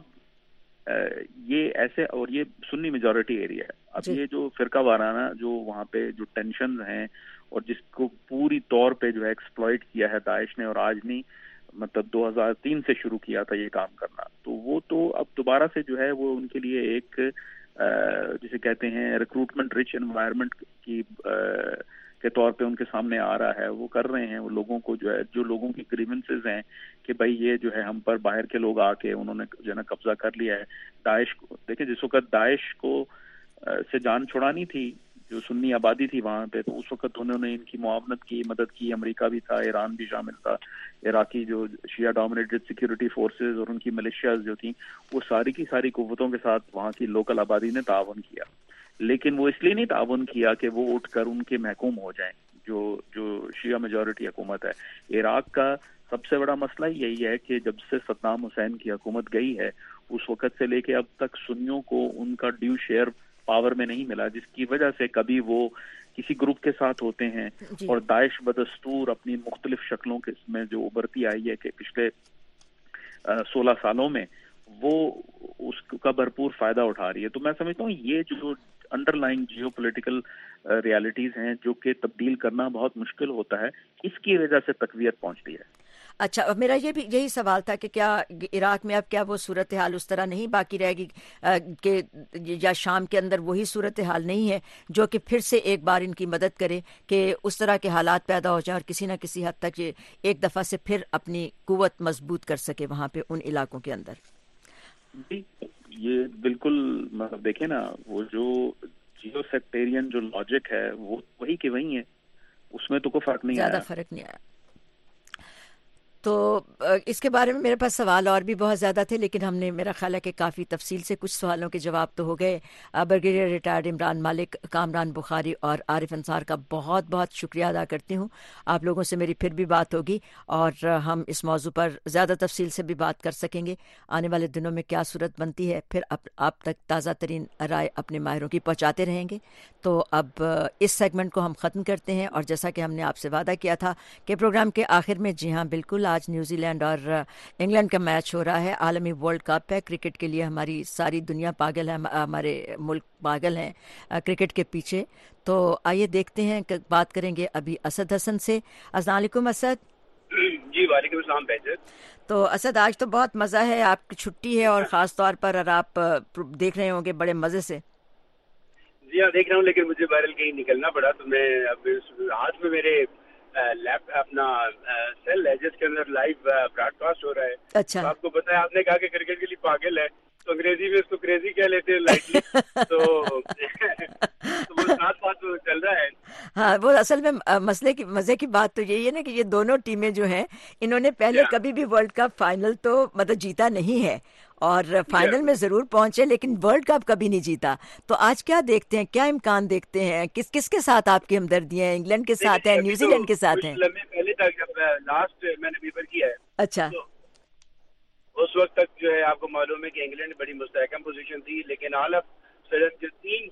یہ ایسے, اور یہ سنی میجورٹی ایریا ہے. اب یہ جو فرقہ وارانہ جو وہاں پہ جو ٹینشنز ہیں اور جس کو پوری طور پہ جو ہے ایکسپلائٹ کیا ہے داعش نے, اور آج نہیں مطلب 2003 سے شروع کیا تھا یہ کام کرنا, تو وہ تو اب دوبارہ سے جو ہے وہ ان کے لیے ایک جسے کہتے ہیں ریکروٹمنٹ رچ انوائرمنٹ کی کے طور پہ ان کے سامنے آ رہا ہے. وہ کر رہے ہیں وہ لوگوں کو جو ہے, جو لوگوں کی گریونسز ہیں کہ بھائی یہ جو ہے ہم پر باہر کے لوگ آ کے انہوں نے جو ہے نا قبضہ کر لیا ہے. داعش کو دیکھیں, جس وقت داعش کو سے جان چھڑانی تھی جو سنی آبادی تھی وہاں پہ, تو اس وقت انہوں نے ان کی معاونت کی, مدد کی. امریکہ بھی تھا, ایران بھی شامل تھا, عراقی جو شیعہ ڈومینیٹڈ سیکیورٹی فورسز اور ان کی ملیشیاز جو تھیں وہ ساری کی ساری قوتوں کے ساتھ وہاں کی لوکل آبادی نے تعاون کیا. لیکن وہ اس لیے نہیں تعاون کیا کہ وہ اٹھ کر ان کے محکوم ہو جائیں جو شیعہ میجورٹی حکومت ہے. عراق کا سب سے بڑا مسئلہ یہی ہے کہ جب سے صدام حسین کی حکومت گئی ہے اس وقت سے لے کے اب تک سنیوں کو ان کا ڈیو شیئر پاور میں نہیں ملا, جس کی وجہ سے کبھی وہ کسی گروپ کے ساتھ ہوتے ہیں اور داعش بدستور اپنی مختلف شکلوں کے میں جو ابھرتی آئی ہے کہ پچھلے 16 سالوں میں وہ اس کا بھرپور فائدہ اٹھا رہی ہے. تو میں سمجھتا ہوں یہ جو underlying geopolitical realities ہیں جو کہ تبدیل کرنا بہت مشکل ہوتا ہے, اس کی وجہ سے تقویت پہنچتی ہے. اچھا, میرا یہ بھی یہی سوال تھا کہ کیا عراق میں اب کیا وہ صورتحال اس طرح نہیں باقی رہے گی کہ یا شام کے اندر وہی صورتحال نہیں ہے جو کہ پھر سے ایک بار ان کی مدد کرے کہ اس طرح کے حالات پیدا ہو جائیں اور کسی نہ کسی حد تک یہ ایک دفعہ سے پھر اپنی قوت مضبوط کر سکے وہاں پہ ان علاقوں کے اندر؟ جی یہ بالکل, مطلب دیکھیں نا وہ جو جیو سیکٹیرین جو لاجک ہے وہ وہی کہ وہی ہے, اس میں تو کوئی فرق نہیں آیا, زیادہ فرق نہیں آیا. تو اس کے بارے میں میرے پاس سوال اور بھی بہت زیادہ تھے, لیکن ہم نے میرا خیال ہے کہ کافی تفصیل سے کچھ سوالوں کے جواب تو ہو گئے. بریگیڈیئر ریٹائرڈ عمران مالک, کامران بخاری اور عارف انصار کا بہت بہت شکریہ ادا کرتی ہوں. آپ لوگوں سے میری پھر بھی بات ہوگی اور ہم اس موضوع پر زیادہ تفصیل سے بھی بات کر سکیں گے. آنے والے دنوں میں کیا صورت بنتی ہے پھر آپ تک تازہ ترین رائے اپنے ماہروں کی پہنچاتے رہیں گے. تو اب اس سیگمنٹ کو ہم ختم کرتے ہیں, اور جیسا کہ ہم نے آپ سے وعدہ کیا تھا کہ پروگرام کے آخر میں, جی ہاں بالکل, آج نیوزی لینڈ اور انگلینڈ کا میچ ہو رہا ہے, عالمی ورلڈ کپ ہے. کرکٹ کے لیے ہماری ساری دنیا پاگل ہے, ہمارے ملک پاگل ہیں کرکٹ کے پیچھے. تو آئیے دیکھتے ہیں, بات کریں گے ابھی اسد حسن سے. السلام علیکم اسد. جی وعلیکم السلام بہتر. تو اسد آج تو بہت مزہ ہے, آپ کی چھٹی ہے اور خاص طور پر اور آپ دیکھ رہے ہوں گے بڑے مزے سے. جی ہاں دیکھ رہا ہوں, لیکن مجھے بہرحال کہیں نکلنا پڑا تو میں اب ہاتھ میں میرے لیپ اپنا سیل ہے جس کے اندر لائیو براڈ کاسٹ ہو رہا ہے. اچھا, آپ کو پتا ہے, آپ نے کہا کہ کرکٹ کے لیے پاگل ہے تو انگریزی میں اس کو کریزی کہہ لیتے ہیں لائٹلی, تو وہ ساتھ ساتھ چل رہا ہے. ہاں وہ اصل میں مزے کی بات تو یہی ہے نا کہ یہ دونوں ٹیمیں جو ہیں انہوں نے پہلے کبھی بھی ورلڈ کپ فائنل تو مطلب جیتا نہیں ہے اور فائنل میں ضرور پہنچے لیکن ورلڈ کپ کبھی نہیں جیتا. تو آج کیا دیکھتے ہیں, کیا امکان دیکھتے ہیں, کس کے ساتھ آپ کی ہمدردیاں ہیں؟ انگلینڈ کے ساتھ ہیں, نیوزی لینڈ کے ساتھ ہیں؟ پہلے تک جب لاسٹ میں نے پیپر کیا ہے اچھا اس وقت تک جو ہے آپ کو معلوم ہے کہ انگلینڈ بڑی مستحکم پوزیشن تھی, لیکن آل آف سڈن جو 3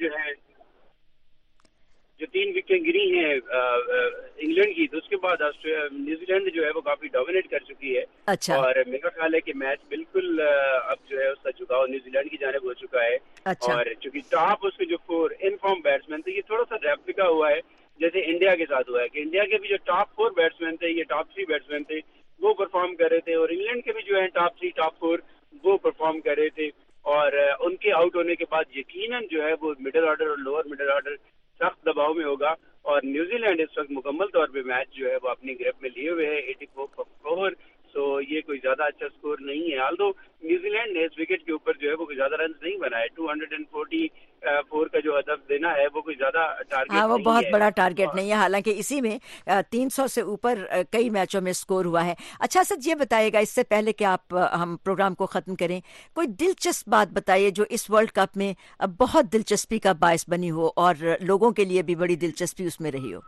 وکٹیں گری ہیں انگلینڈ کی, تو اس کے بعد نیوزی لینڈ جو ہے وہ کافی ڈومینیٹ کر چکی ہے. اچھا. اور میرا خیال ہے کہ میچ بالکل اب جو ہے اس کا جھکاؤ نیوزی لینڈ کی جانب ہو چکا ہے. اچھا. اور چونکہ ٹاپ اس کے جو 4 انفارم بیٹسمین تھے, یہ تھوڑا سا ریپلیکا ہوا ہے جیسے انڈیا کے ساتھ ہوا ہے کہ انڈیا کے بھی جو ٹاپ 4 بیٹسمین تھے, یہ ٹاپ 3 بیٹسمین تھے, وہ پرفارم کر رہے تھے, اور انگلینڈ کے بھی جو ہے ٹاپ 3 ٹاپ 4 وہ پرفارم کر رہے تھے. اور ان کے آؤٹ ہونے کے بعد یقیناً جو ہے وہ مڈل آرڈر اور لوور مڈل آرڈر سخت دباؤ میں ہوگا. اور نیوزی لینڈ اس وقت مکمل طور پہ میچ جو ہے وہ اپنی گرپ میں لیے ہوئے ہے 84 سو یہ کوئی زیادہ اچھا سکور نہیں ہے. آلدو نیوزی لینڈ نے اس وکٹ کے اوپر جو ہے وہ کوئی زیادہ رنز نہیں بنائے, 244 کا جو ہدف دینا ہے وہ کوئی زیادہ ٹارگیٹ نہیں ہے. وہ بہت بڑا ٹارگیٹ نہیں ہے, حالانکہ اسی میں 300 سے اوپر کئی میچوں میں سکور ہوا ہے. اچھا سچ یہ بتائیے گا, اس سے پہلے کہ آپ ہم پروگرام کو ختم کریں, کوئی دلچسپ بات بتائیے جو اس ورلڈ کپ میں بہت دلچسپی کا باعث بنی ہو اور لوگوں کے لیے بھی بڑی دلچسپی اس میں رہی ہو.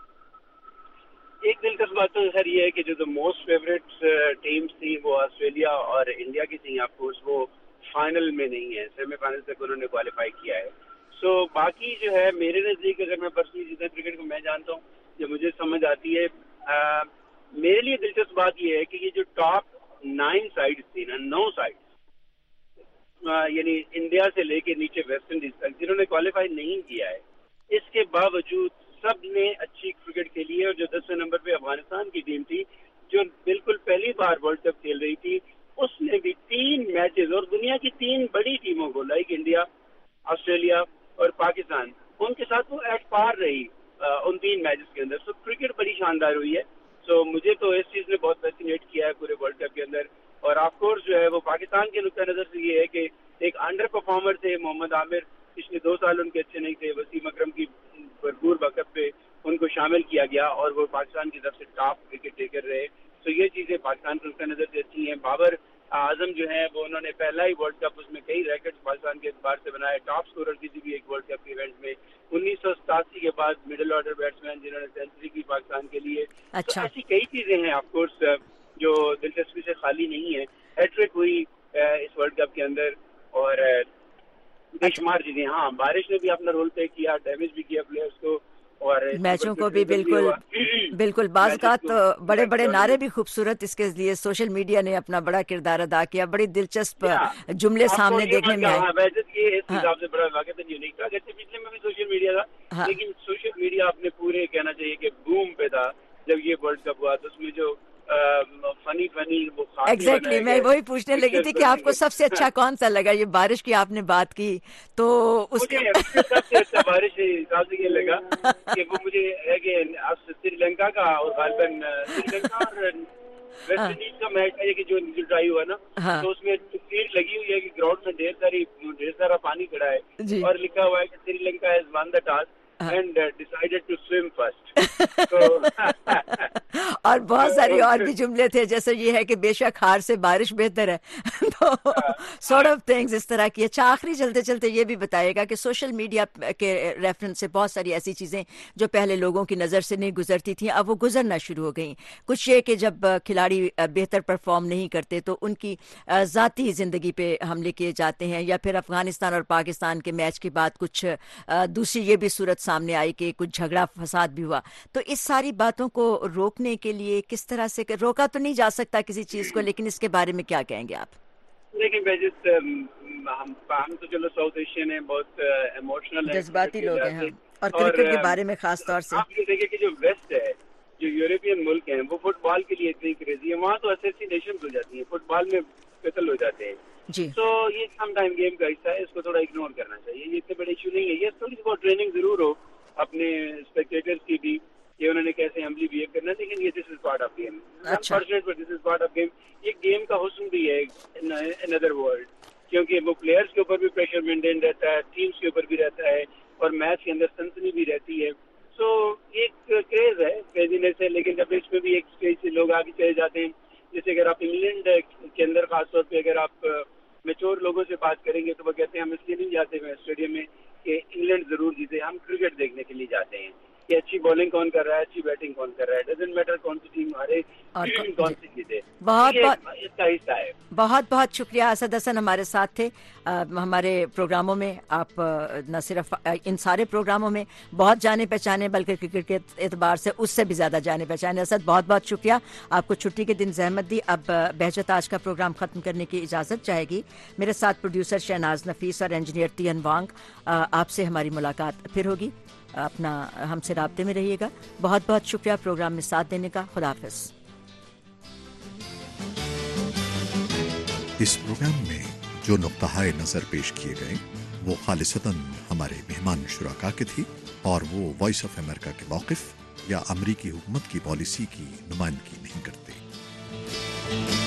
ایک دلچسپ بات تو سر یہ ہے کہ جو موسٹ فیوریٹ ٹیمز تھیں وہ آسٹریلیا اور انڈیا کی تھیں, آف کورس وہ فائنل میں نہیں ہے, سیمی فائنل تک انہوں نے کوالیفائی کیا ہے. سو باقی جو ہے میرے نزدیک اگر میں پرسنلی جتنے کرکٹ کو میں جانتا ہوں جو مجھے سمجھ آتی ہے, میرے لیے دلچسپ بات یہ ہے کہ یہ جو ٹاپ 9 سائڈز تھی نا, 9 سائڈز یعنی انڈیا سے لے کے نیچے ویسٹ انڈیز تک جنہوں نے کوالیفائی نہیں کیا ہے, اس کے باوجود سب نے اچھی کرکٹ کھیلی ہے. اور جو 10ویں نمبر پہ افغانستان کی ٹیم تھی جو بالکل پہلی بار ورلڈ کپ کھیل رہی تھی, اس نے بھی 3 میچز اور دنیا کی 3 بڑی ٹیموں کو لائک انڈیا, آسٹریلیا اور پاکستان, ان کے ساتھ وہ ایٹ پار رہی ان 3 میچز کے اندر. سو کرکٹ بڑی شاندار ہوئی ہے. سو مجھے تو اس چیز نے بہت فیسینیٹ کیا ہے پورے ورلڈ کپ کے اندر. اور آف کورس جو ہے وہ پاکستان کے نقطہ نظر سے یہ ہے کہ ایک انڈر پرفارمر تھے محمد عامر, پچھلے 2 سال ان کے اچھے نہیں تھے, وسیم اکرم کی بھرپور وقت پہ ان کو شامل کیا گیا اور وہ پاکستان کی طرف سے ٹاپ وکٹ ٹیکر رہے. تو یہ چیزیں پاکستان کے نقطہ نظر سے اچھی ہیں. بابر اعظم جو ہیں وہ انہوں نے پہلا ہی ورلڈ کپ, اس میں کئی ریکارڈز پاکستان کے اعتبار سے بنائے, ٹاپ اسکورر کسی بھی ایک ورلڈ کپ کے ایونٹ میں. 1987 کے بعد مڈل آرڈر بیٹسمین جنہوں نے سینچری کی پاکستان کے لیے. تو ایسی کئی چیزیں ہیں آف کورس جو دلچسپی سے خالی نہیں ہے. ہیٹرک ہوئی اس ورلڈ کپ کے اندر اور بے شمار چیزیں. ہاں بارش نے بھی اپنا رول پلے کیا, ڈیمیج بھی کیا پلیئرس کو اور میچوں کو بھی بالکل بعض اوقات بڑے بڑے نعرے بھی خوبصورت اس کے لیے سوشل میڈیا نے اپنا بڑا کردار ادا کیا. بڑی دلچسپ جملے سامنے دیکھنے میں آئے. یہ اس حساب سے بڑا واقعہ یونیک تھا. اگرچہ پچھلے میں بھی سوشل میڈیا تھا, لیکن سوشل میڈیا اپنے پورے کہنا چاہیے کہ بوم پہ تھا جب یہ ورلڈ کپ ہوا. تو اس میں جو فنی ایگزیکٹلی میں وہی پوچھنے لگی تھی کہ آپ کو سب سے اچھا کون سا لگا. یہ بارش کی آپ نے بات کی تو اس کے سب سے اچھا بارش کے حساب سے یہ لگا کہ وہ مجھے ہے کہ سری لنکا کا اور غالباً سری لنکا اور ویسٹ انڈیز کا میچ ہے کہ جو ٹرائی ہوا نا, تو اس میں تصویر لگی ہوئی ہے کہ گراؤنڈ میں ڈھیر سارا پانی کھڑا ہے اور لکھا ہوا ہے کہ Sri Lanka has won the toss and decided to swim first. اور بہت ساری اور بھی جملے تھے جیسے یہ ہے کہ بے شک ہار سے بارش بہتر ہے. تو sort of things اس طرح کی. اچھا آخری چلتے چلتے یہ بھی بتائے گا کہ سوشل میڈیا کے ریفرنس سے بہت ساری ایسی چیزیں جو پہلے لوگوں کی نظر سے نہیں گزرتی تھیں اب وہ گزرنا شروع ہو گئیں. کچھ یہ کہ جب کھلاڑی بہتر پرفارم نہیں کرتے تو ان کی ذاتی زندگی پہ حملے کیے جاتے ہیں, یا پھر افغانستان اور پاکستان کے میچ کے بعد کچھ دوسری یہ بھی صورت سامنے آئی کہ کچھ جھگڑا فساد بھی ہوا. تو اس ساری باتوں کو روکنے کے لیے کس طرح سے روکا تو نہیں جا سکتا کسی چیز کو, لیکن اس کے بارے میں کیا کہیں گے آپ؟ لیکن ہم تو چلو ساؤتھ ایشین ہیں, بہت ایموشنل ہیں, جذباتی لوگ ہیں, اور کرکٹ کے بارے میں خاص طور سے آپ یہ دیکھیں کہ جو ویسٹ ہے, جو یورپین ملک ہیں, وہ فٹ بال کے لیے اتنی کریزی ہے. وہاں تو اسیسینیشن ہو جاتی ہیں, فٹ بال میں قتل ہو جاتے ہیں. جی تو یہ سم ٹائم گیم کا حصہ ہے, اس کو تھوڑا اگنور کرنا چاہیے. یہ اتنے بڑے ایشو نہیں ہے. یہ تھوڑی سی بہت ٹریننگ ضرور ہو اپنے اسپیکٹیٹرز کی بھی کہ انہوں نے کیسے عملی بہیو کرنا ہے, لیکن یہ this is part of game. This is part of game. یہ گیم کا حسن بھی ہے ان ادر ورلڈ, کیونکہ وہ پلیئرز کے اوپر بھی پریشر مینٹین رہتا ہے, ٹیمز کے اوپر بھی رہتا ہے, اور میچ کے اندر سنسنی بھی رہتی ہے. سو ایک کریز ہے کریزینس ہے، لیکن ڈبلو ایچ میں بھی ایک اسٹیج سے لوگ آگے چلے جاتے ہیں. جیسے اگر آپ انگلینڈ کے اندر خاص طور پہ اگر آپ میچور لوگوں سے بات کریں گے تو وہ کہتے ہیں ہم اس لیے نہیں جاتے ہیں اسٹیڈیم میں کہ انگلینڈ ضرور جیتے، ہم کرکٹ دیکھنے کے لیے جاتے ہیں کہ اچھی بالنگ کون کر رہا ہے، اچھی بیٹنگ کون کر رہا ہے، ڈزنٹ میٹر کون سی ٹیم ہارے، کون سی جیتے. اس کا حصہ ہے. بہت بہت شکریہ. اسد حسن ہمارے ساتھ تھے ہمارے پروگراموں میں. آپ نہ صرف ان سارے پروگراموں میں بہت جانے پہچانے بلکہ کرکٹ کے اعتبار سے اس سے بھی زیادہ جانے پہچانے. اسد بہت بہت شکریہ. آپ کو چھٹی کے دن زحمت دی. اب بہجت آج کا پروگرام ختم کرنے کی اجازت چاہے گی. میرے ساتھ پروڈیوسر شہناز نفیس اور انجینئر تین وانگ. آپ سے ہماری ملاقات پھر ہوگی. اپنا ہم سے رابطے میں رہیے گا. بہت بہت شکریہ پروگرام میں ساتھ دینے کا. خدا حافظ. اس پروگرام میں جو نقطہ نظر پیش کیے گئے وہ خالصتاً ہمارے مہمان شرکا کے تھی اور وہ وائس آف امریکہ کے موقف یا امریکی حکومت کی پالیسی کی نمائندگی نہیں کرتے.